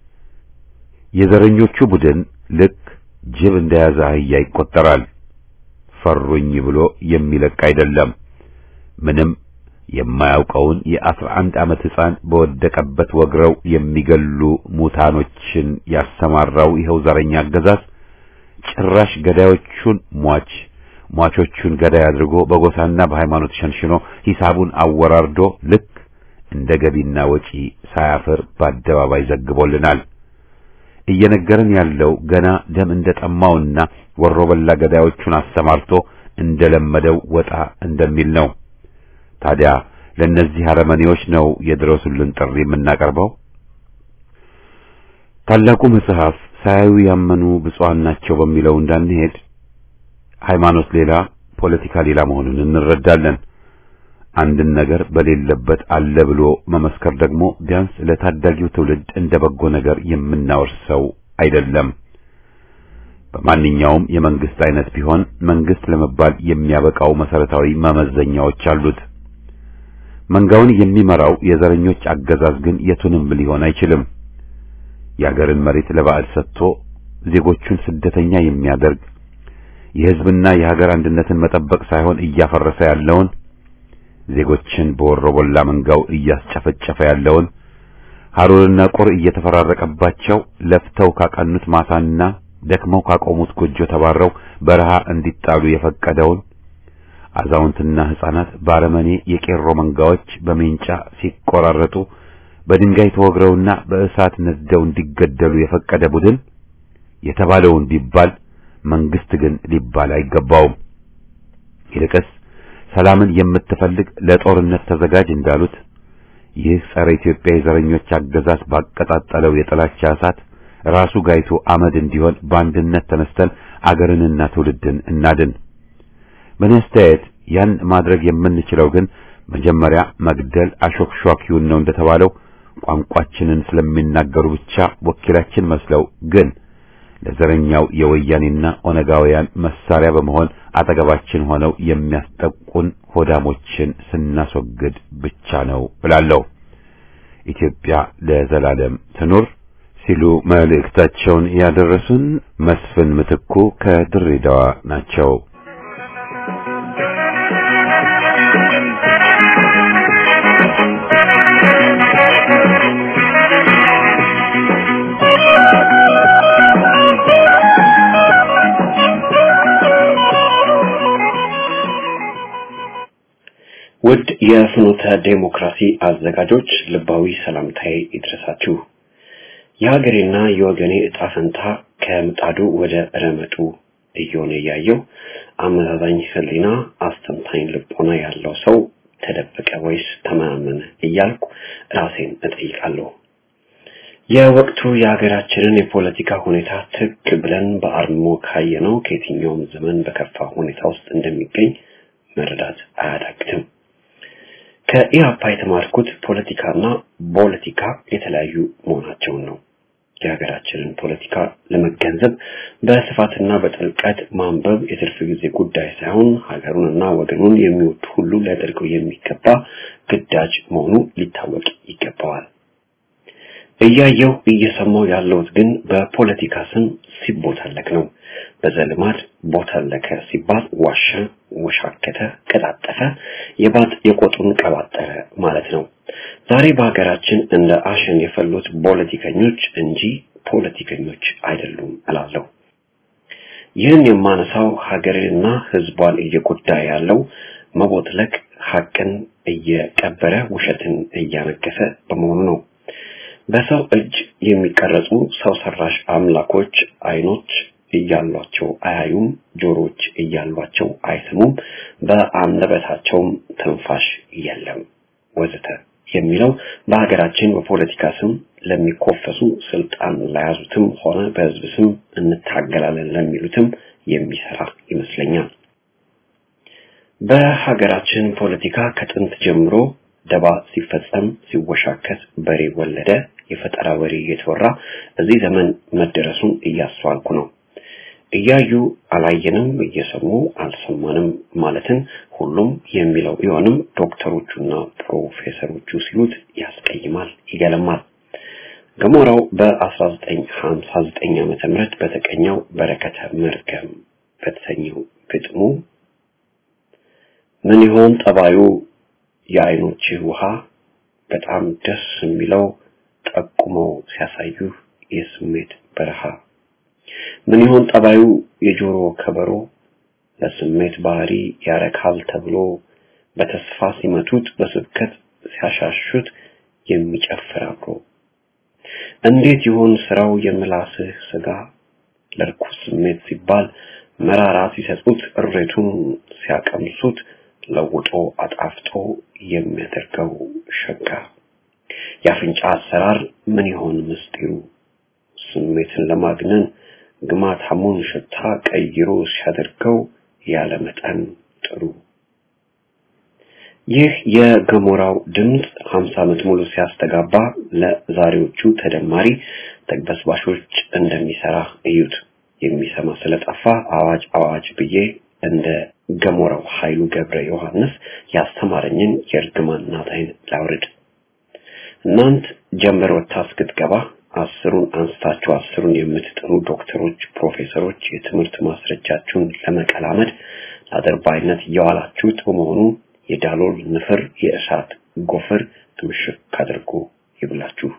የዘረኞቹ ቡድን ልክ ጅብ እንደያዘ አህያ ይቆጠራል። ፈሩኝ ብሎ የሚለቅ አይደለም። ምንም የማያውቀውን የ11 ዓመት ሕፃን በወደቀበት ወግረው የሚገሉ ሙታኖችን ያሰማራው ይኸው ዘረኛ አገዛዝ ጭራሽ ገዳዮቹን ሟቾቹን ገዳይ አድርጎ በጎሳና በሃይማኖት ሸንሽኖ ሂሳቡን አወራርዶ ልክ እንደ ገቢና ወጪ ሳያፍር በአደባባይ ዘግቦልናል። እየነገረን ያለው ገና ደም እንደጠማውና ወሮ በላ ገዳዮቹን አሰማርቶ እንደለመደው ወጣ እንደሚል ነው። ታዲያ ለነዚህ አረመኔዎች ነው የድረሱልን ጥሪ የምናቀርበው? ታላቁ መጽሐፍ ሳያዩ ያመኑ ብፁዓን ናቸው በሚለው እንዳንሄድ ሃይማኖት ሌላ ፖለቲካ ሌላ መሆኑን እንረዳለን። አንድን ነገር በሌለበት አለ ብሎ መመስከር ደግሞ ቢያንስ ለታዳጊው ትውልድ እንደ በጎ ነገር የምናወርሰው አይደለም። በማንኛውም የመንግስት አይነት ቢሆን መንግስት ለመባል የሚያበቃው መሰረታዊ መመዘኛዎች አሉት። መንጋውን የሚመራው የዘረኞች አገዛዝ ግን የቱንም ሊሆን አይችልም። የአገርን መሬት ለባዕድ ሰጥቶ ዜጎቹን ስደተኛ የሚያደርግ የሕዝብና የሀገር አንድነትን መጠበቅ ሳይሆን እያፈረሰ ያለውን ዜጎችን በወሮበላ መንጋው እያስጨፈጨፈ ያለውን ሐሩርና ቁር እየተፈራረቀባቸው ለፍተው ካቀኑት ማሳና ደክመው ካቆሙት ጎጆ ተባረው በረሃ እንዲጣሉ የፈቀደውን አዛውንትና ሕፃናት ባረመኔ የቄሮ መንጋዎች በሜንጫ ሲቆራረጡ በድንጋይ ተወግረውና በእሳት ነደው እንዲገደሉ የፈቀደ ቡድን የተባለውን ቢባል መንግስት ግን ሊባል አይገባውም። ይልቅስ ሰላምን የምትፈልግ ለጦርነት ተዘጋጅ እንዳሉት ይህ ጸረ ኢትዮጵያ የዘረኞች አገዛዝ ባቀጣጠለው የጥላቻ እሳት ራሱ ጋይቶ አመድ እንዲሆን በአንድነት ተነስተን አገርንና ትውልድን እናድን። በነስተያየት ያን ማድረግ የምንችለው ግን መጀመሪያ መግደል አሾክሿኪውን ነው እንደተባለው ቋንቋችንን ስለሚናገሩ ብቻ ወኪላችን መስለው ግን ለዘረኛው የወያኔና ኦነጋውያን መሳሪያ በመሆን አጠገባችን ሆነው የሚያስጠቁን ሆዳሞችን ስናስወግድ ብቻ ነው እላለሁ። ኢትዮጵያ ለዘላለም ትኑር ሲሉ መልእክታቸውን ያደረሱን መስፍን ምትኩ ከድሬዳዋ ናቸው። ውድ የፍኖተ ዴሞክራሲ አዘጋጆች ልባዊ ሰላምታዬ ይድረሳችሁ። የሀገሬና የወገኔ ዕጣ ፈንታ ከምጣዱ ወደ ረመጡ እየሆነ ያየው አመዛዛኝ ህሊና አስተንታኝ ልቦና ያለው ሰው ተደበቀ ወይስ ተማመነ እያልኩ ራሴን እጠይቃለሁ። የወቅቱ የሀገራችንን የፖለቲካ ሁኔታ ትክ ብለን በአርሞ ካየነው ከየትኛውም ዘመን በከፋ ሁኔታ ውስጥ እንደሚገኝ መረዳት አያዳግትም። ከኢህአፓ የተማርኩት ፖለቲካና ፖለቲካ የተለያዩ መሆናቸውን ነው። የሀገራችንን ፖለቲካ ለመገንዘብ በስፋትና በጥልቀት ማንበብ የትርፍ ጊዜ ጉዳይ ሳይሆን ሀገሩንና ወገኑን የሚወድ ሁሉ ሊያደርገው የሚገባ ግዳጅ መሆኑ ሊታወቅ ይገባዋል። እያየው እየሰማው ያለውት ግን በፖለቲካ ስም ሲቦታለክ ነው። በዘልማድ ቦታለከ ሲባል ዋሻ፣ ወሻከተ፣ ቀጣጠፈ፣ የባጥ የቆጡን ቀባጠረ ማለት ነው። ዛሬ በሀገራችን እንደ አሸን የፈሉት ፖለቲከኞች እንጂ ፖለቲከኞች አይደሉም እላለሁ። ይህን የማነሳው ሀገርንና ህዝቧን እየጎዳ ያለው መቦትለክ ሐቅን እየቀበረ ውሸትን እያነገሰ በመሆኑ ነው። በሰው እጅ የሚቀረጹ ሰው ሰራሽ አምላኮች አይኖች እያሏቸው አያዩም፣ ጆሮች እያሏቸው አይሰሙም፣ በአንደበታቸውም ትንፋሽ የለም ወዘተ የሚለው በሀገራችን በፖለቲካ ስም ለሚኮፈሱ ስልጣን ለያዙትም ሆነ በህዝብ ስም እንታገላለን ለሚሉትም የሚሰራ ይመስለኛል። በሀገራችን ፖለቲካ ከጥንት ጀምሮ ደባ ሲፈጸም ሲወሻከት በሬ ወለደ የፈጠራ ወሬ የተወራ እዚህ ዘመን መደረሱን እያስተዋልኩ ነው። እያዩ አላየንም፣ እየሰሙ አልሰማንም ማለትን ሁሉም የሚለው ቢሆንም ዶክተሮቹና ፕሮፌሰሮቹ ሲሉት ያስቀይማል፣ ይገለማል። ገሞራው በ1959 ዓመተ ምህረት በተቀኘው በረከተ መርገም በተሰኘው ግጥሙ ምን ይሆን ጠባዩ የአይኖች ውሃ በጣም ደስ የሚለው ጠቁመው ሲያሳዩ የስሜት በረሃ ምን ይሆን ጠባዩ የጆሮ ከበሮ ለስሜት ባህሪ ያረካል ተብሎ በተስፋ ሲመቱት በስብከት ሲያሻሹት የሚጨፍር አብሮ እንዴት ይሆን ስራው የምላስህ ስጋ ለርኩስ ስሜት ሲባል መራራ ሲሰጡት እሬቱን ሲያቀምሱት ለውጦ አጣፍጦ የሚያደርገው ሸጋ ያፍንጫ አሰራር ምን ይሆን ምስጢሩ ስሜትን ለማግነን ግማታሙን ሽታ ቀይሮ ሲያደርገው ያለ መጠን ጥሩ። ይህ የገሞራው ድምጽ 50 ዓመት ሙሉ ሲያስተጋባ ለዛሬዎቹ ተደማሪ ተግባስባሾች እንደሚሰራ እዩት። የሚሰማ ስለጠፋ አዋጅ አዋጅ ብዬ እንደ ገሞራው ኃይሉ ገብረ ዮሐንስ ያስተማረኝን የርግማን ናታይን ላውርድ። እናንት ጀምሮ ታስከትገባ 10ን አንስታችሁ 10ን የምትጥሩ ዶክተሮች ፕሮፌሰሮች የትምህርት ማስረጃችሁን ለመቀላመድ ለአደርባይነት ያዋላችሁት በመሆኑ የዳሎል ንፍር የእሳት ጎፈር ትምሽክ አድርጎ ይብላችሁ።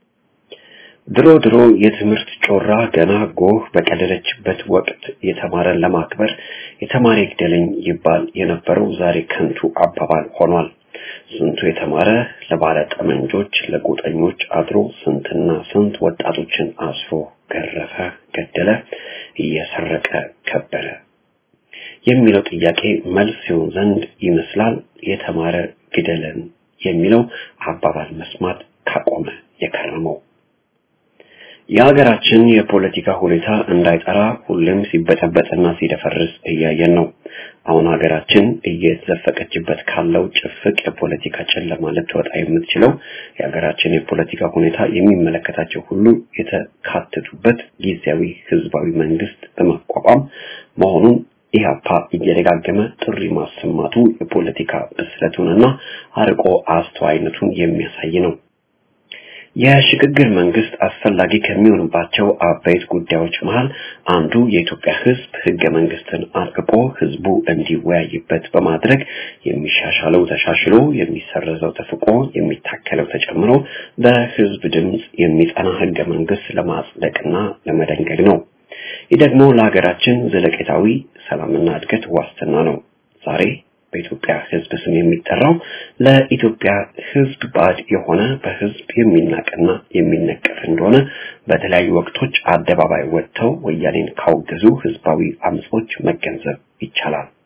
ድሮ የትምህርት ጮራ ገና ጎህ በቀደለችበት ወቅት የተማረን ለማክበር የተማረ ይግደለኝ ይባል የነበረው ዛሬ ከንቱ አባባል ሆኗል። ስንቱ የተማረ ለባለ ጠመንጆች ለጎጠኞች አድሮ ስንትና ስንት ወጣቶችን አስሮ ገረፈ፣ ገደለ፣ እየሰረቀ ከበረ የሚለው ጥያቄ መልስ ሲሆን ዘንድ ይመስላል የተማረ ግደለን የሚለው አባባል መስማት ካቆመ የከረመው። የሀገራችን የፖለቲካ ሁኔታ እንዳይጠራ ሁሌም ሲበጠበጥና ሲደፈርስ እያየን ነው። አሁን ሀገራችን እየተዘፈቀችበት ካለው ጭፍቅ የፖለቲካ ጨለማ ልትወጣ የምትችለው የሀገራችን የፖለቲካ ሁኔታ የሚመለከታቸው ሁሉ የተካተቱበት ጊዜያዊ ህዝባዊ መንግስት በማቋቋም መሆኑን ኢህአፓ እየደጋገመ ጥሪ ማሰማቱ የፖለቲካ ብስለቱንና አርቆ አስተዋይነቱን የሚያሳይ ነው። የሽግግር መንግስት አስፈላጊ ከሚሆንባቸው አበይት ጉዳዮች መሃል አንዱ የኢትዮጵያ ህዝብ ህገ መንግስትን አጥብቆ ህዝቡ እንዲወያይበት በማድረግ የሚሻሻለው ተሻሽሎ የሚሰረዘው ተፍቆ የሚታከለው ተጨምሮ በህዝብ ድምጽ የሚጸና ህገ መንግስት ለማጽደቅና ለመደንገግ ነው። ይህ ደግሞ ለሀገራችን ዘለቄታዊ ሰላምና እድገት ዋስትና ነው። ዛሬ በኢትዮጵያ ህዝብ ስም የሚጠራው ለኢትዮጵያ ህዝብ ባድ የሆነ በህዝብ የሚናቀና የሚነቀፍ እንደሆነ በተለያዩ ወቅቶች አደባባይ ወጥተው ወያኔን ካወገዙ ህዝባዊ አመጾች መገንዘብ ይቻላል።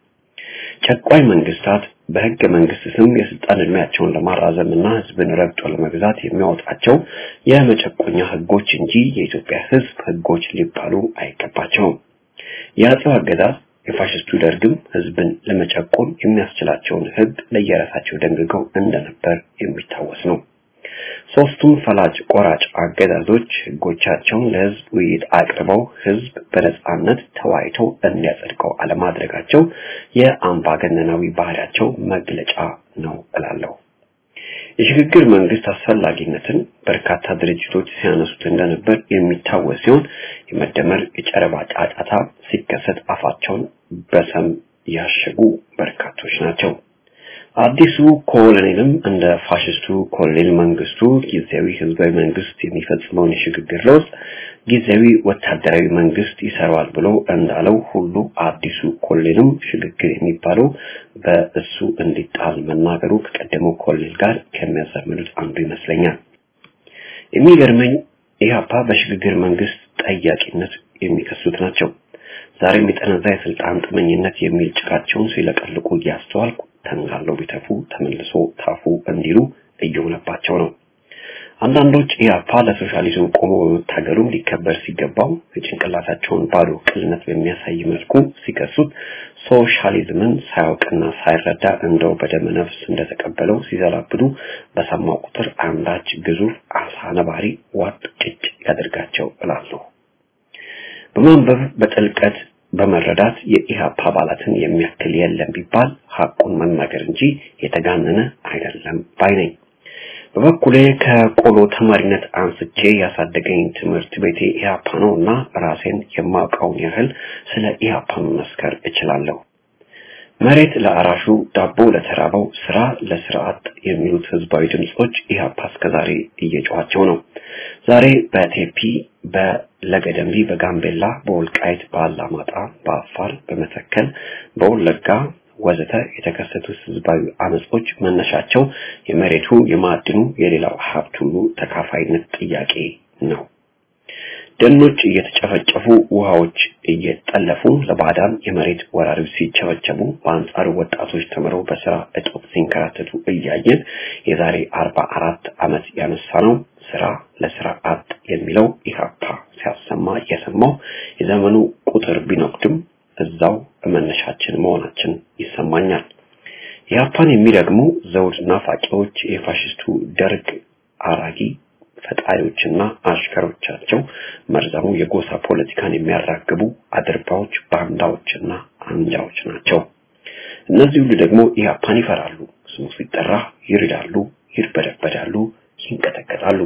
ጨቋኝ መንግስታት በህገ መንግስት ስም የስልጣን እድሜያቸውን ለማራዘምና ህዝብን ረግጦ ለመግዛት የሚያወጣቸው የመጨቆኛ ህጎች እንጂ የኢትዮጵያ ህዝብ ህጎች ሊባሉ አይገባቸውም። የአፄው አገዛዝ የፋሽስቱ ደርግም ህዝብን ለመጨቆን የሚያስችላቸውን ህግ ለየራሳቸው ደንግገው እንደነበር የሚታወስ ነው። ሶስቱም ፈላጭ ቆራጭ አገዛዞች ህጎቻቸውን ለህዝብ ውይይት አቅርበው ህዝብ በነጻነት ተወያይቶ እንዲያጸድቀው አለማድረጋቸው የአምባገነናዊ ባህሪያቸው መግለጫ ነው እላለሁ። የሽግግር መንግስት አስፈላጊነትን በርካታ ድርጅቶች ሲያነሱት እንደነበር የሚታወስ ሲሆን የመደመር የጨረባ ጫጫታ ሲከሰት አፋቸውን በሰም ያሸጉ በርካቶች ናቸው። አዲሱ ኮሎኔልም እንደ ፋሽስቱ ኮሎኔል መንግስቱ ጊዜያዊ ህዝባዊ መንግስት የሚፈጽመውን የሽግግር ለውጥ ጊዜያዊ ወታደራዊ መንግስት ይሰራዋል ብሎ እንዳለው ሁሉ አዲሱ ኮሎኔልም ሽግግር የሚባለው በእሱ እንዲጣል መናገሩ ከቀደመው ኮሎኔል ጋር ከሚያዛምዱት አንዱ ይመስለኛል። የሚገርመኝ ኢህአፓ በሽግግር መንግስት ጠያቂነት የሚከሱት ናቸው። ዛሬም የጠነዛ የስልጣን ጥመኝነት የሚል ጭቃቸውን ሲለቀልቁ እያስተዋልኩ ተንጋለው ቢተፉ ተመልሶ ታፉ እንዲሉ እየሆነባቸው ነው። አንዳንዶች ኢህአፓ ለሶሻሊዝም ቆሞ በመታገሉ ሊከበር ሲገባው የጭንቅላታቸውን ባዶ ቅልነት በሚያሳይ መልኩ ሲከሱት ሶሻሊዝምን ሳያውቅና ሳይረዳ እንደው በደመ ነፍስ እንደተቀበለው ሲዘላብዱ በሰማው ቁጥር አንዳች ግዙፍ አሳ ነባሪ ዋጥ ጭጭ ያደርጋቸው እላለሁ። በማንበብ በጥልቀት በመረዳት የኢህአፓ አባላትን የሚያክል የለም ቢባል ሐቁን መናገር እንጂ የተጋነነ አይደለም ባይነኝ። በበኩሌ ከቆሎ ተማሪነት አንስቼ ያሳደገኝ ትምህርት ቤቴ ኢህአፓ ነውና ራሴን የማውቀውን ያህል ስለ ኢህአፓ መመስከር እችላለሁ። መሬት ለአራሹ፣ ዳቦ ለተራበው፣ ስራ ለስርዓት የሚሉት ህዝባዊ ድምጾች ኢህአፓ እስከዛሬ እየጮኻቸው ነው። ዛሬ በቴፒ በለገደምቢ በጋምቤላ በወልቃይት በአላማጣ በአፋር በመተከል በወለጋ ወዘተ የተከሰቱት ህዝባዊ አመጾች መነሻቸው የመሬቱ የማዕድኑ የሌላው ሀብት ሁሉ ተካፋይነት ጥያቄ ነው። ደኖች እየተጨፈጨፉ ውሃዎች እየጠለፉ ለባዳን የመሬት ወራሪዎች ሲጨፈጨፉ በአንጻሩ ወጣቶች ተምረው በስራ እጦት ሲንከራተቱ እያየን የዛሬ 44 ዓመት ያነሳነው ስራ ለስርዓት የሚለው ኢህአፓ ሲያሰማ የሰማው የዘመኑ ቁጥር ቢነቅድም እዛው በመነሻችን መሆናችን ይሰማኛል። ኢህአፓን የሚረግሙ ዘውድ ናፋቂዎች የፋሽስቱ ደርግ አራጊ ፈጣሪዎችና አሽከሮቻቸው መርዛሙ የጎሳ ፖለቲካን የሚያራግቡ አድርባዎች ባንዳዎችና አንጃዎች ናቸው። እነዚህ ሁሉ ደግሞ ኢህአፓን ይፈራሉ። ስሙ ሲጠራ ይርዳሉ፣ ይርበደበዳሉ፣ ይንቀጠቀጣሉ።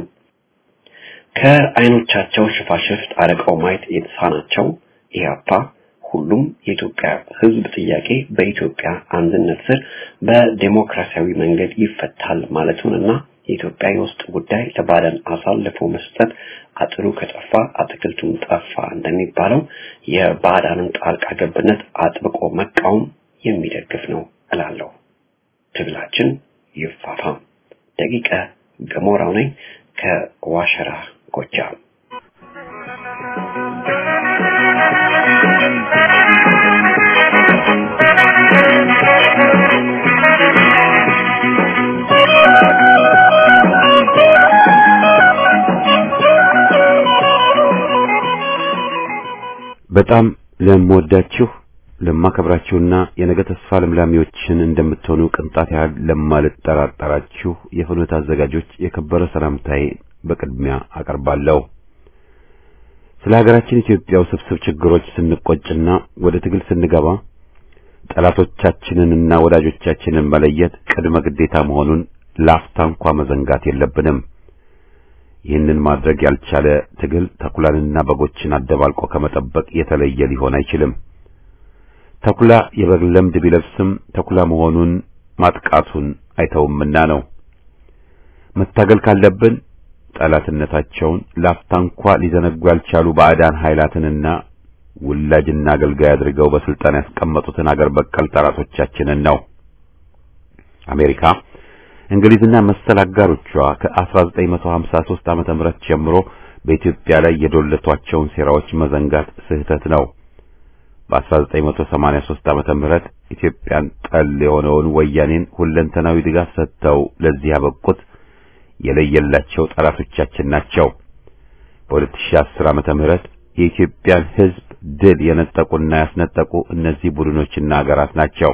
ከአይኖቻቸው ሽፋሽፍት አረቀው ማየት የተሳናቸው ኢህአፓ ሁሉም የኢትዮጵያ ህዝብ ጥያቄ በኢትዮጵያ አንድነት ስር በዲሞክራሲያዊ መንገድ ይፈታል ማለቱንና የኢትዮጵያ የውስጥ ጉዳይ ለባዕዳን አሳልፎ መስጠት አጥሩ ከጠፋ አትክልቱም ጠፋ እንደሚባለው የባዕዳንን ጣልቃ ገብነት አጥብቆ መቃወም የሚደግፍ ነው እላለሁ። ትግላችን ይፋፋም። ደቂቀ ገሞራው ነኝ ከዋሸራ ጎጃም። በጣም ለምወዳችሁ ለማከብራችሁና የነገ ተስፋ ለምላሚዎችን እንደምትሆኑ ቅንጣት ያህል ለማልጠራጠራችሁ የፍኖተ አዘጋጆች የከበረ ሰላምታዬ በቅድሚያ አቀርባለሁ። ስለ ሀገራችን ኢትዮጵያ ውስብስብ ችግሮች ስንቆጭና ወደ ትግል ስንገባ ጠላቶቻችንንና ወዳጆቻችንን መለየት ቅድመ ግዴታ መሆኑን ላፍታ እንኳን መዘንጋት የለብንም። ይህንን ማድረግ ያልቻለ ትግል ተኩላንና በጎችን አደባልቆ ከመጠበቅ የተለየ ሊሆን አይችልም። ተኩላ የበግ ለምድ ቢለብስም ተኩላ መሆኑን ማጥቃቱን አይተውምና ነው። መታገል ካለብን ጠላትነታቸውን ላፍታ እንኳን ሊዘነጉ ያልቻሉ ባዕዳን ኃይላትንና ውላጅና አገልጋይ አድርገው በስልጣን ያስቀመጡትን አገር በቀል ጠላቶቻችንን ነው። አሜሪካ፣ እንግሊዝና መሰል አጋሮቿ ከ1953 ዓመተ ምህረት ጀምሮ በኢትዮጵያ ላይ የዶለቷቸውን ሴራዎች መዘንጋት ስህተት ነው። በ1983 ዓመተ ምህረት ኢትዮጵያን ጠል የሆነውን ወያኔን ሁለንተናዊ ድጋፍ ሰጥተው ለዚህ ያበቁት የለየላቸው ጠላቶቻችን ናቸው። በ2010 ዓመተ ምህረት የኢትዮጵያን ሕዝብ ድል የነጠቁና ያስነጠቁ እነዚህ ቡድኖችና ሀገራት ናቸው።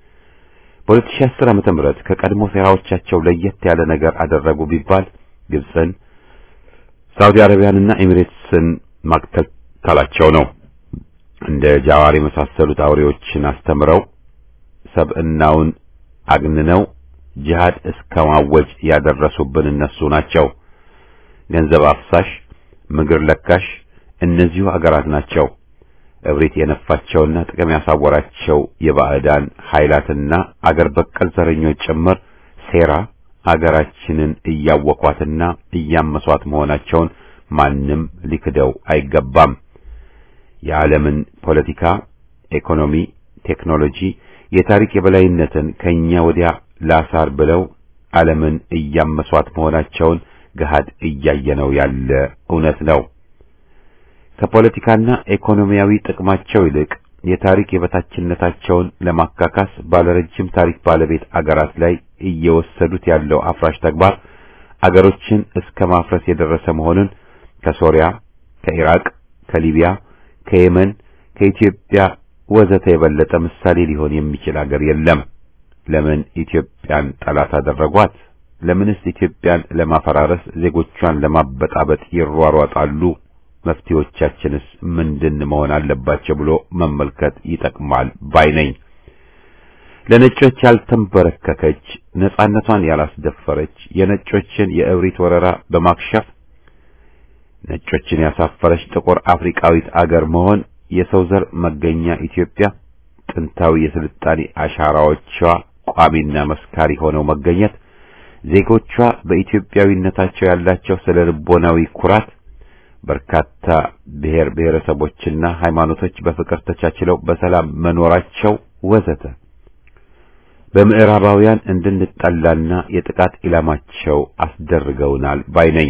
በ2010 ዓመተ ምህረት ከቀድሞ ሴራዎቻቸው ለየት ያለ ነገር አደረጉ ቢባል ግብፅን፣ ሳውዲ አረቢያንና ኤሚሬትስን ማከልከላቸው ነው። እንደ ጃዋር የመሳሰሉት አውሬዎችን አስተምረው ሰብዕናውን አግንነው ጂሃድ እስከማወጅ ያደረሱብን እነሱ ናቸው። ገንዘብ አፍሳሽ፣ ምግር ለካሽ እነዚሁ አገራት ናቸው። እብሪት የነፋቸውና ጥቅም ያሳወራቸው የባዕዳን ኃይላትና አገር በቀል ዘረኞች ጭምር ሴራ አገራችንን እያወቋትና እያመሷት መሆናቸውን ማንም ሊክደው አይገባም። የዓለምን ፖለቲካ፣ ኢኮኖሚ፣ ቴክኖሎጂ፣ የታሪክ የበላይነትን ከኛ ወዲያ ላሳር ብለው ዓለምን እያመሷት መሆናቸውን ገሃድ እያየነው ያለ እውነት ነው። ከፖለቲካና ኢኮኖሚያዊ ጥቅማቸው ይልቅ የታሪክ የበታችነታቸውን ለማካካስ ባለረጅም ታሪክ ባለቤት አገራት ላይ እየወሰዱት ያለው አፍራሽ ተግባር አገሮችን እስከ ማፍረስ የደረሰ መሆኑን ከሶሪያ፣ ከኢራቅ፣ ከሊቢያ፣ ከየመን፣ ከኢትዮጵያ ወዘተ የበለጠ ምሳሌ ሊሆን የሚችል አገር የለም። ለምን ኢትዮጵያን ጠላት አደረጓት? ለምንስ ኢትዮጵያን ለማፈራረስ ዜጎቿን ለማበጣበጥ ይሯሯጣሉ? መፍትሄዎቻችንስ ምንድን መሆን አለባቸው ብሎ መመልከት ይጠቅማል ባይ ነኝ። ለነጮች ያልተንበረከከች፣ ነጻነቷን ያላስደፈረች፣ የነጮችን የእብሪት ወረራ በማክሸፍ ነጮችን ያሳፈረች ጥቁር አፍሪካዊት አገር መሆን፣ የሰው ዘር መገኛ ኢትዮጵያ ጥንታዊ የስልጣኔ አሻራዎቿ ቋሚና መስካሪ ሆነው መገኘት፣ ዜጎቿ በኢትዮጵያዊነታቸው ያላቸው ስለ ልቦናዊ ኩራት፣ በርካታ ብሔር ብሔረሰቦችና ሃይማኖቶች በፍቅር ተቻችለው በሰላም መኖራቸው ወዘተ በምዕራባውያን እንድንጠላና የጥቃት ኢላማቸው አስደርገውናል ባይ ነኝ።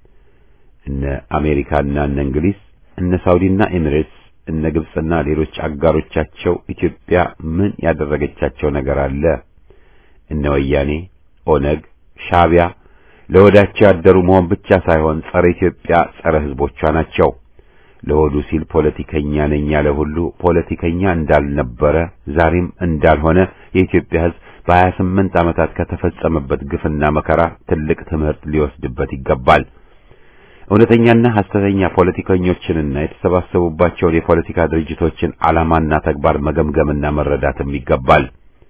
እነ አሜሪካና እነ እንግሊዝ፣ እነ ሳውዲና ኤሚሬትስ፣ እነ ግብጽና ሌሎች አጋሮቻቸው ኢትዮጵያ ምን ያደረገቻቸው ነገር አለ? እነ ወያኔ፣ ኦነግ፣ ሻዕቢያ ለወዳቸው ያደሩ መሆን ብቻ ሳይሆን ጸረ ኢትዮጵያ ጸረ ሕዝቦቿ ናቸው። ለሆዱ ሲል ፖለቲከኛ ነኝ ያለ ሁሉ ፖለቲከኛ እንዳልነበረ ዛሬም እንዳልሆነ የኢትዮጵያ ሕዝብ በ28 ዓመታት ከተፈጸመበት ግፍና መከራ ትልቅ ትምህርት ሊወስድበት ይገባል። እውነተኛና ሐሰተኛ ፖለቲከኞችንና የተሰባሰቡባቸውን የፖለቲካ ድርጅቶችን ዓላማና ተግባር መገምገምና መረዳትም ይገባል።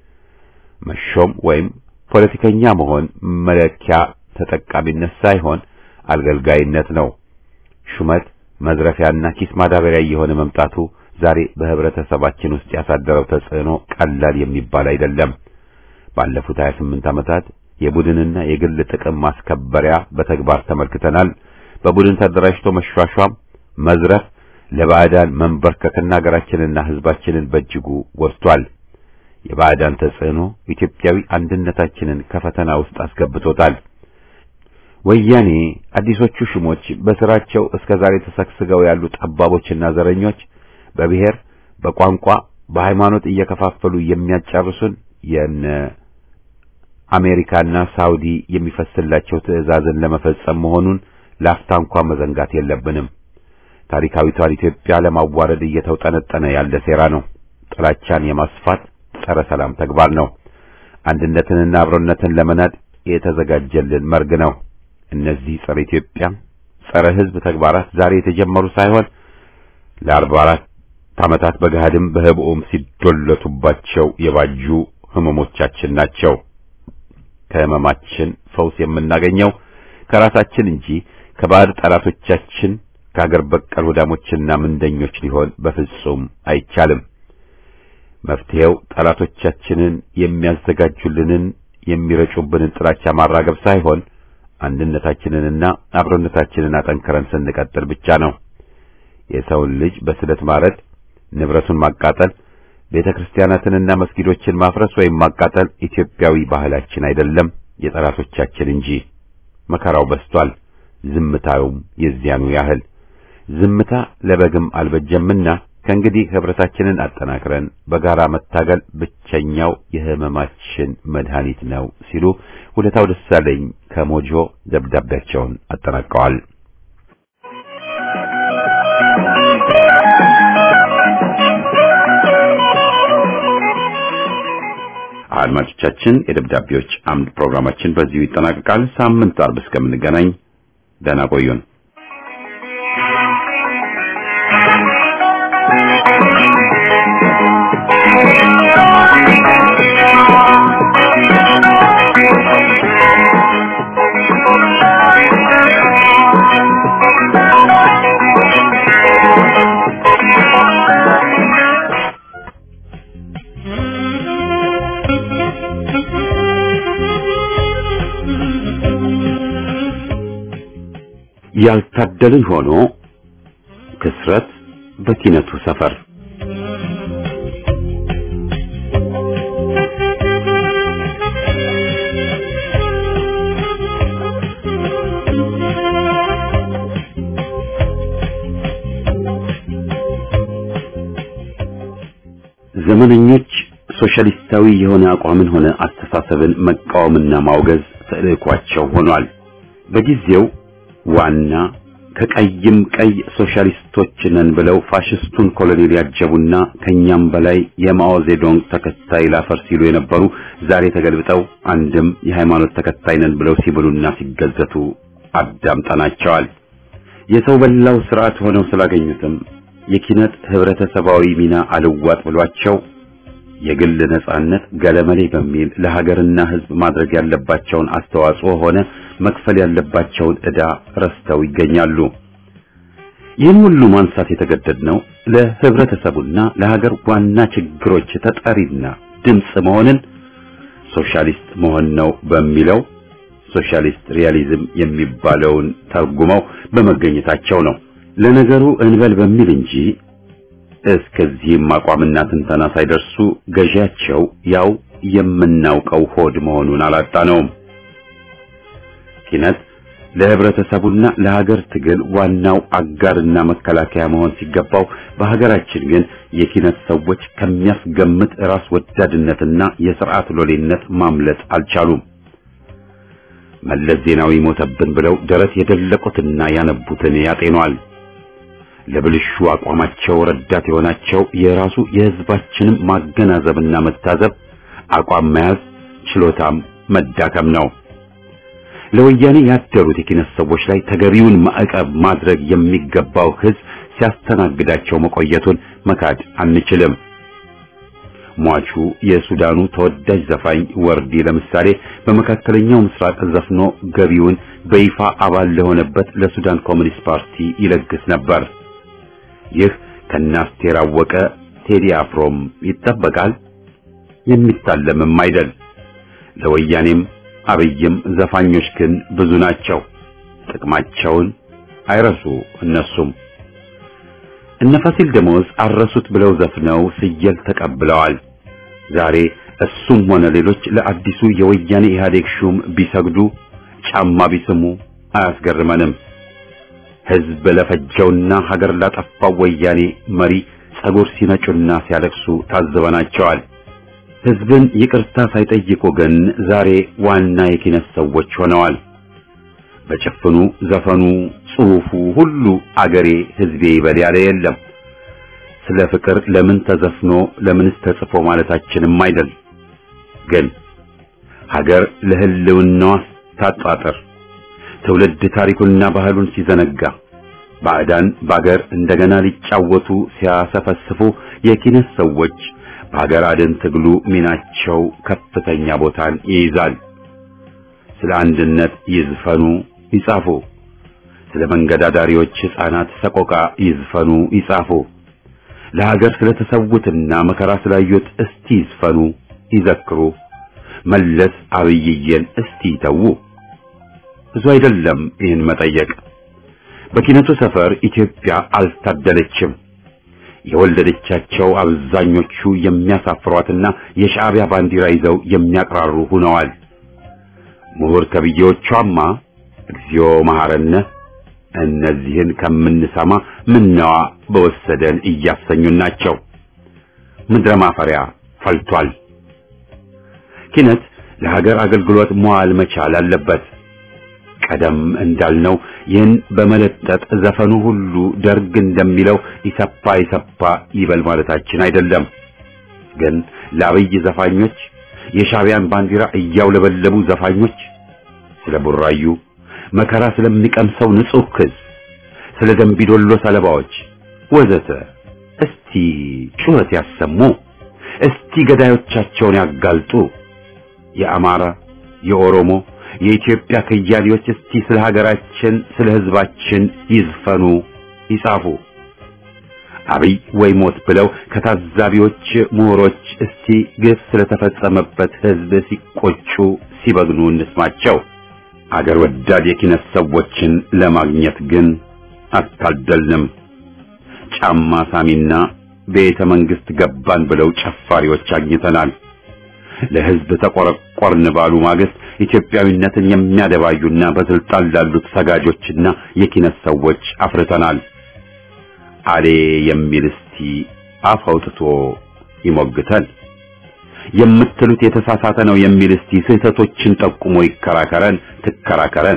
መሾም ወይም ፖለቲከኛ መሆን መለኪያ ተጠቃሚነት ሳይሆን አገልጋይነት ነው። ሹመት መዝረፊያና ኪስ ማዳበሪያ የሆነ መምጣቱ ዛሬ በህብረተሰባችን ውስጥ ያሳደረው ተጽዕኖ ቀላል የሚባል አይደለም። ባለፉት 28 ዓመታት የቡድንና የግል ጥቅም ማስከበሪያ በተግባር ተመልክተናል። በቡድን ተደራጅቶ መሿሿም፣ መዝረፍ፣ ለባዕዳን መንበርከክና ሀገራችንና ህዝባችንን በእጅጉ ወስቷል። የባዕዳን ተጽዕኖ ኢትዮጵያዊ አንድነታችንን ከፈተና ውስጥ አስገብቶታል። ወያኔ አዲሶቹ ሹሞች በስራቸው እስከዛሬ ተሰክስገው ያሉ ጠባቦችና ዘረኞች በብሔር፣ በቋንቋ፣ በሃይማኖት እየከፋፈሉ የሚያጫርሱን የነ አሜሪካና ሳውዲ የሚፈስላቸው ትዕዛዝን ለመፈጸም መሆኑን ላፍታ እንኳን መዘንጋት የለብንም። ታሪካዊቷን ኢትዮጵያ ለማዋረድ እየተውጠነጠነ ያለ ሴራ ነው። ጥላቻን የማስፋት ጸረ ሰላም ተግባር ነው። አንድነትንና አብሮነትን ለመናድ የተዘጋጀልን መርግ ነው። እነዚህ ጸረ ኢትዮጵያ፣ ጸረ ሕዝብ ተግባራት ዛሬ የተጀመሩ ሳይሆን ለ44 ዓመታት በገሃድም በህቡዕም ሲዶለቱባቸው የባጁ ህመሞቻችን ናቸው። ከህመማችን ፈውስ የምናገኘው ከራሳችን እንጂ ከባዕድ ጠላቶቻችን ከአገር በቀል ወዳሞችና ምንደኞች ሊሆን በፍጹም አይቻልም። መፍትሄው ጠላቶቻችንን የሚያዘጋጁልንን የሚረጩብንን ጥላቻ ማራገብ ሳይሆን አንድነታችንንና አብሮነታችንን አጠንክረን ስንቀጥል ብቻ ነው። የሰውን ልጅ በስለት ማረድ፣ ንብረቱን ማቃጠል፣ ቤተክርስቲያናትንና መስጊዶችን ማፍረስ ወይም ማቃጠል ኢትዮጵያዊ ባህላችን አይደለም፣ የጠላቶቻችን እንጂ። መከራው በስቷል፣ ዝምታውም የዚያኑ ያህል። ዝምታ ለበግም አልበጀምና ከእንግዲህ ህብረታችንን አጠናክረን በጋራ መታገል ብቸኛው የህመማችን መድኃኒት ነው ሲሉ ውለታው ደሳለኝ ከሞጆ ደብዳቤያቸውን አጠናቀዋል። አድማጮቻችን የደብዳቤዎች አምድ ፕሮግራማችን በዚሁ ይጠናቀቃል። ሳምንት አርብ እስከምንገናኝ ደህና ቆዩን። ያልታደልን ሆኖ ክስረት በኪነቱ ሰፈር ዘመነኞች ሶሻሊስታዊ የሆነ አቋምን ሆነ አስተሳሰብን መቃወምና ማውገዝ ተልዕኳቸው ሆኗል። በጊዜው ዋና ከቀይም ቀይ ሶሻሊስቶች ነን ብለው ፋሽስቱን ኮሎኔል ያጀቡና ከኛም በላይ የማኦ ዜዶንግ ተከታይ ላፈር ሲሉ የነበሩ ዛሬ ተገልብጠው አንድም የሃይማኖት ተከታይ ነን ብለው ሲብሉና ሲገዘቱ አዳምጠናቸዋል። የሰው በላው ስርዓት ሆነው ስላገኙትም የኪነት ህብረተሰባዊ ሚና አልዋጥ ብሏቸው የግል ነጻነት ገለመሌ በሚል ለሀገርና ህዝብ ማድረግ ያለባቸውን አስተዋጽኦ ሆነ መክፈል ያለባቸውን ዕዳ ረስተው ይገኛሉ። ይህን ሁሉ ማንሳት የተገደድነው ለህብረተሰቡና ለሀገር ዋና ችግሮች ተጠሪና ድምጽ መሆንን ሶሻሊስት መሆን ነው በሚለው ሶሻሊስት ሪያሊዝም የሚባለውን ተርጉመው በመገኘታቸው ነው። ለነገሩ እንበል በሚል እንጂ እስከዚህም አቋምና ትንተና ሳይደርሱ ገዢያቸው ያው የምናውቀው ሆድ መሆኑን አላጣነውም። ኪነት ለህብረተሰቡና ለሀገር ትግል ዋናው አጋርና መከላከያ መሆን ሲገባው በሀገራችን ግን የኪነት ሰዎች ከሚያስገምት ራስ ወዳድነትና የሥርዓት ሎሌነት ማምለጥ አልቻሉም። መለስ ዜናዊ ሞተብን ብለው ደረት የደለቁትና ያነቡትን ያጤኗል። ለብልሹ አቋማቸው ረዳት የሆናቸው የራሱ የህዝባችንም ማገናዘብና መታዘብ አቋም መያዝ ችሎታም መዳከም ነው። ለወያኔ ያደሩት የኪነት ሰዎች ላይ ተገቢውን ማዕቀብ ማድረግ የሚገባው ህዝብ ሲያስተናግዳቸው መቆየቱን መካድ አንችልም። ሟቹ የሱዳኑ ተወዳጅ ዘፋኝ ወርዲ ለምሳሌ በመካከለኛው ምስራቅ ዘፍኖ ገቢውን በይፋ አባል ለሆነበት ለሱዳን ኮሚኒስት ፓርቲ ይለግስ ነበር። ይህ ከናስቴር አወቀ ቴዲ አፍሮም ይጠበቃል፣ የሚታለምም አይደል። ለወያኔም አብይም ዘፋኞች ግን ብዙ ናቸው። ጥቅማቸውን አይረሱ እነሱም። እነ ፋሲል ደሞዝ አረሱት ብለው ዘፍነው ስየል ተቀብለዋል። ዛሬ እሱም ሆነ ሌሎች ለአዲሱ የወያኔ ኢህአዴግ ሹም ቢሰግዱ ጫማ ቢስሙ አያስገርመንም። ህዝብ ለፈጀውና ሀገር ላጠፋው ወያኔ መሪ ጸጉር ሲነጩና ሲያለቅሱ ታዝበናቸዋል። ህዝብን ይቅርታ ሳይጠይቁ ግን ዛሬ ዋና የኪነት ሰዎች ሆነዋል። በጭፍኑ ዘፈኑ፣ ጽሑፉ ሁሉ አገሬ ህዝቤ ይበል ያለ የለም። ስለ ፍቅር ለምን ተዘፍኖ ለምንስ ተጽፎ ማለታችንም አይደል። ግን ሀገር ለህልውናዋ ታጣጥር ትውልድ ታሪኩንና ባህሉን ሲዘነጋ ባዕዳን ባገር እንደገና ሊጫወቱ ሲያሰፈስፉ የኪነት ሰዎች በሀገር አድን ትግሉ ሚናቸው ከፍተኛ ቦታን ይይዛል። ስለ አንድነት ይዝፈኑ ይጻፉ፣ ስለ መንገዳዳሪዎች ሕፃናት ሰቆቃ ይዝፈኑ ይጻፉ፣ ለሀገር ስለተሰዉትና መከራ ስላዩት እስቲ ይዝፈኑ ይዘክሩ፣ መለስ አብይዬን እስቲ ይተዉ። ብዙ አይደለም ይህን መጠየቅ። በኪነቱ ሰፈር ኢትዮጵያ አልታደለችም። የወለደቻቸው አብዛኞቹ የሚያሳፍሯትና የሻዕቢያ ባንዲራ ይዘው የሚያቅራሩ ሆነዋል። ምሁር ተብዬዎቿማ እግዚኦ መሐረነ እነዚህን ከምንሰማ ምነዋ በወሰደን እያሰኙን ናቸው። ምድረ ማፈሪያ ፈልቷል። ኪነት ለሀገር አገልግሎት መዋል መቻል አለበት። ቀደም እንዳልነው ይህን በመለጠጥ ዘፈኑ ሁሉ ደርግ እንደሚለው ይሰፋ ይበል ማለታችን አይደለም። ግን ለአብይ ዘፋኞች የሻዕቢያን ባንዲራ እያውለበለቡ ዘፋኞች ስለ ቡራዩ መከራ ስለሚቀምሰው ንጹህ ክስ፣ ስለ ደምቢዶሎ ሰለባዎች ወዘተ እስቲ ጩኸት ያሰሙ። እስቲ ገዳዮቻቸውን ያጋልጡ። የአማራ፣ የኦሮሞ፣ የኢትዮጵያ ከያኔዎች እስቲ ስለ ሀገራችን ስለ ህዝባችን ይዝፈኑ፣ ይጻፉ። አብይ ወይ ሞት ብለው ከታዛቢዎች ምሁሮች እስቲ ግፍ ስለተፈጸመበት ህዝብ ሲቆጩ ሲበግኑ እንስማቸው። አገር ወዳድ የኪነት ሰዎችን ለማግኘት ግን አታደልንም። ጫማ ሳሚና ቤተ መንግስት ገባን ብለው ጨፋሪዎች አግኝተናል። ለህዝብ ተቆረቆርን ባሉ ማግስት ኢትዮጵያዊነትን የሚያደባዩና በስልጣን ላሉት ሰጋጆችና የኪነት ሰዎች አፍርተናል። አሌ የሚል እስቲ አፍ አውጥቶ ይሞግተን። የምትሉት የተሳሳተ ነው የሚል እስቲ ስህተቶችን ጠቁሞ ትከራከረን።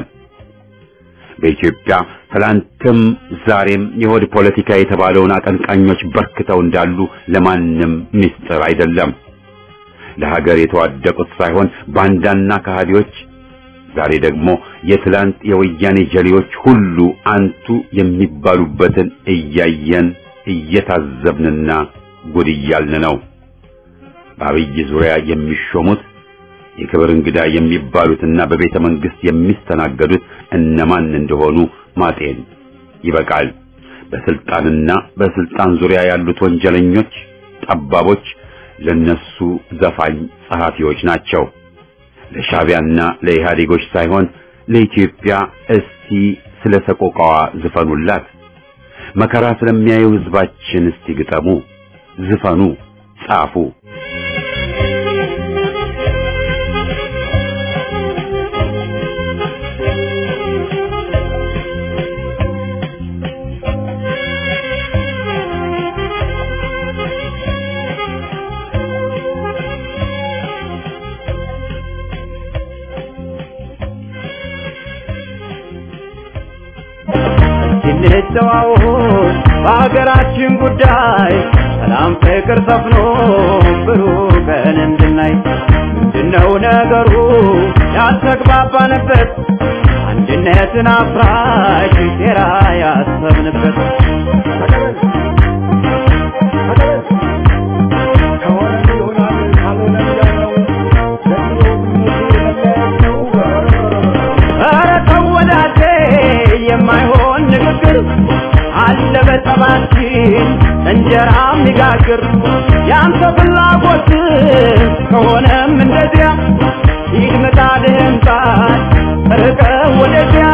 በኢትዮጵያ ትላንትም ዛሬም የሆድ ፖለቲካ የተባለውን አቀንቃኞች በርክተው እንዳሉ ለማንም ምስጢር አይደለም። ለሀገር የተዋደቁት ሳይሆን ባንዳና ከሃዲዎች፣ ዛሬ ደግሞ የትላንት የወያኔ ጀሌዎች ሁሉ አንቱ የሚባሉበትን እያየን እየታዘብንና ጉድ እያልን ነው። በአብይ ዙሪያ የሚሾሙት የክብር እንግዳ የሚባሉትና በቤተ መንግስት የሚስተናገዱት እነማን እንደሆኑ ማጤን ይበቃል። በስልጣንና በስልጣን ዙሪያ ያሉት ወንጀለኞች፣ ጠባቦች ለነሱ ዘፋኝ ጸሐፊዎች ናቸው። ለሻዕቢያና ለኢህአዴጎች ሳይሆን ለኢትዮጵያ እስቲ ስለ ሰቆቃዋ ዝፈኑላት። መከራ ስለሚያዩ ህዝባችን እስቲ ግጠሙ፣ ዝፈኑ፣ ጻፉ። እንተዋወት በሀገራችን ጉዳይ ሰላም ፍቅር ሰፍኖ ብሩህ ቀን እንድናይ። ምንድነው ነገሩ ያልተግባባንበት አንድነትን አፍራሽ ሴራ ያሰብንበት? ኧረ ተው ወዳጄ የማይሆን ንግግር አለ በጠባችን እንጀራ የሚጋግር። ያንተ ፍላጎት ከሆነም እንደዚያ ሂድ ምጣድህን ጣል ርቀህ ወደዚያ።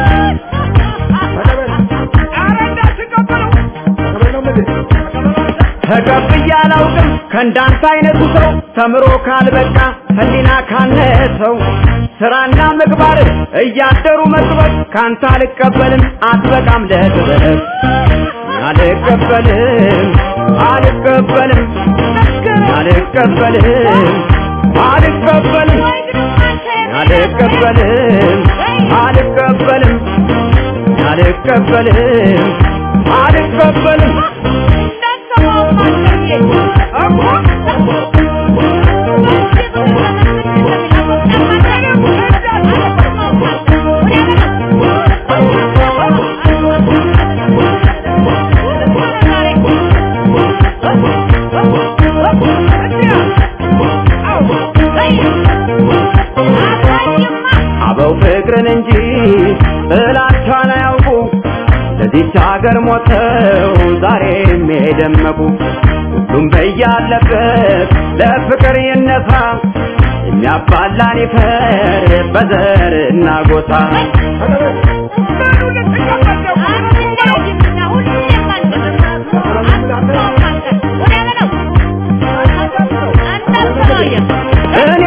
ተቀብዬ አላውቅም ከእንዳንተ አይነቱ ሰው ተምሮ ካልበቃ ህሊና ካነሰው ስራና ምግባር እያደሩ መስበክ ካንተ አልቀበልም አትበቃም ለትበለቅ። አልቀበልም አልቀበልም አልቀበልም አልቀበልም አልቀበልም አልቀበልም አልቀበልም አልቀበልም። አበው ፍቅርን እንጂ ጥላቻን አያውቁ ለዚች ሀገር ሞተው ዛሬም የደመቁ። ሁሉም በያለበት ለፍቅር ይነሳ የሚያባላን ይፈር በዘርና ጎሳ። እኔ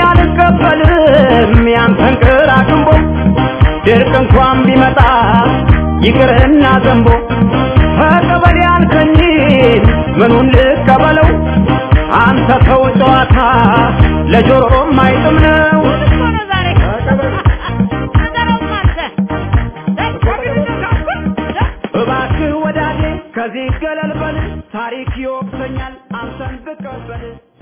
አልቀበልም ያንተን ቅራቅንቦ ድርቅ እንኳን ቢመጣ ይቅር ዘንቦ ተቀበል ያልከኝ ምኑን ልቀበለው አንተ ሰው ጨዋታ ለጆሮ ማይጥም ነው እባክህ ወዳጄ ከዚህ ገለል በል ታሪክ ይወቅሰኛል አንተን ብቀበል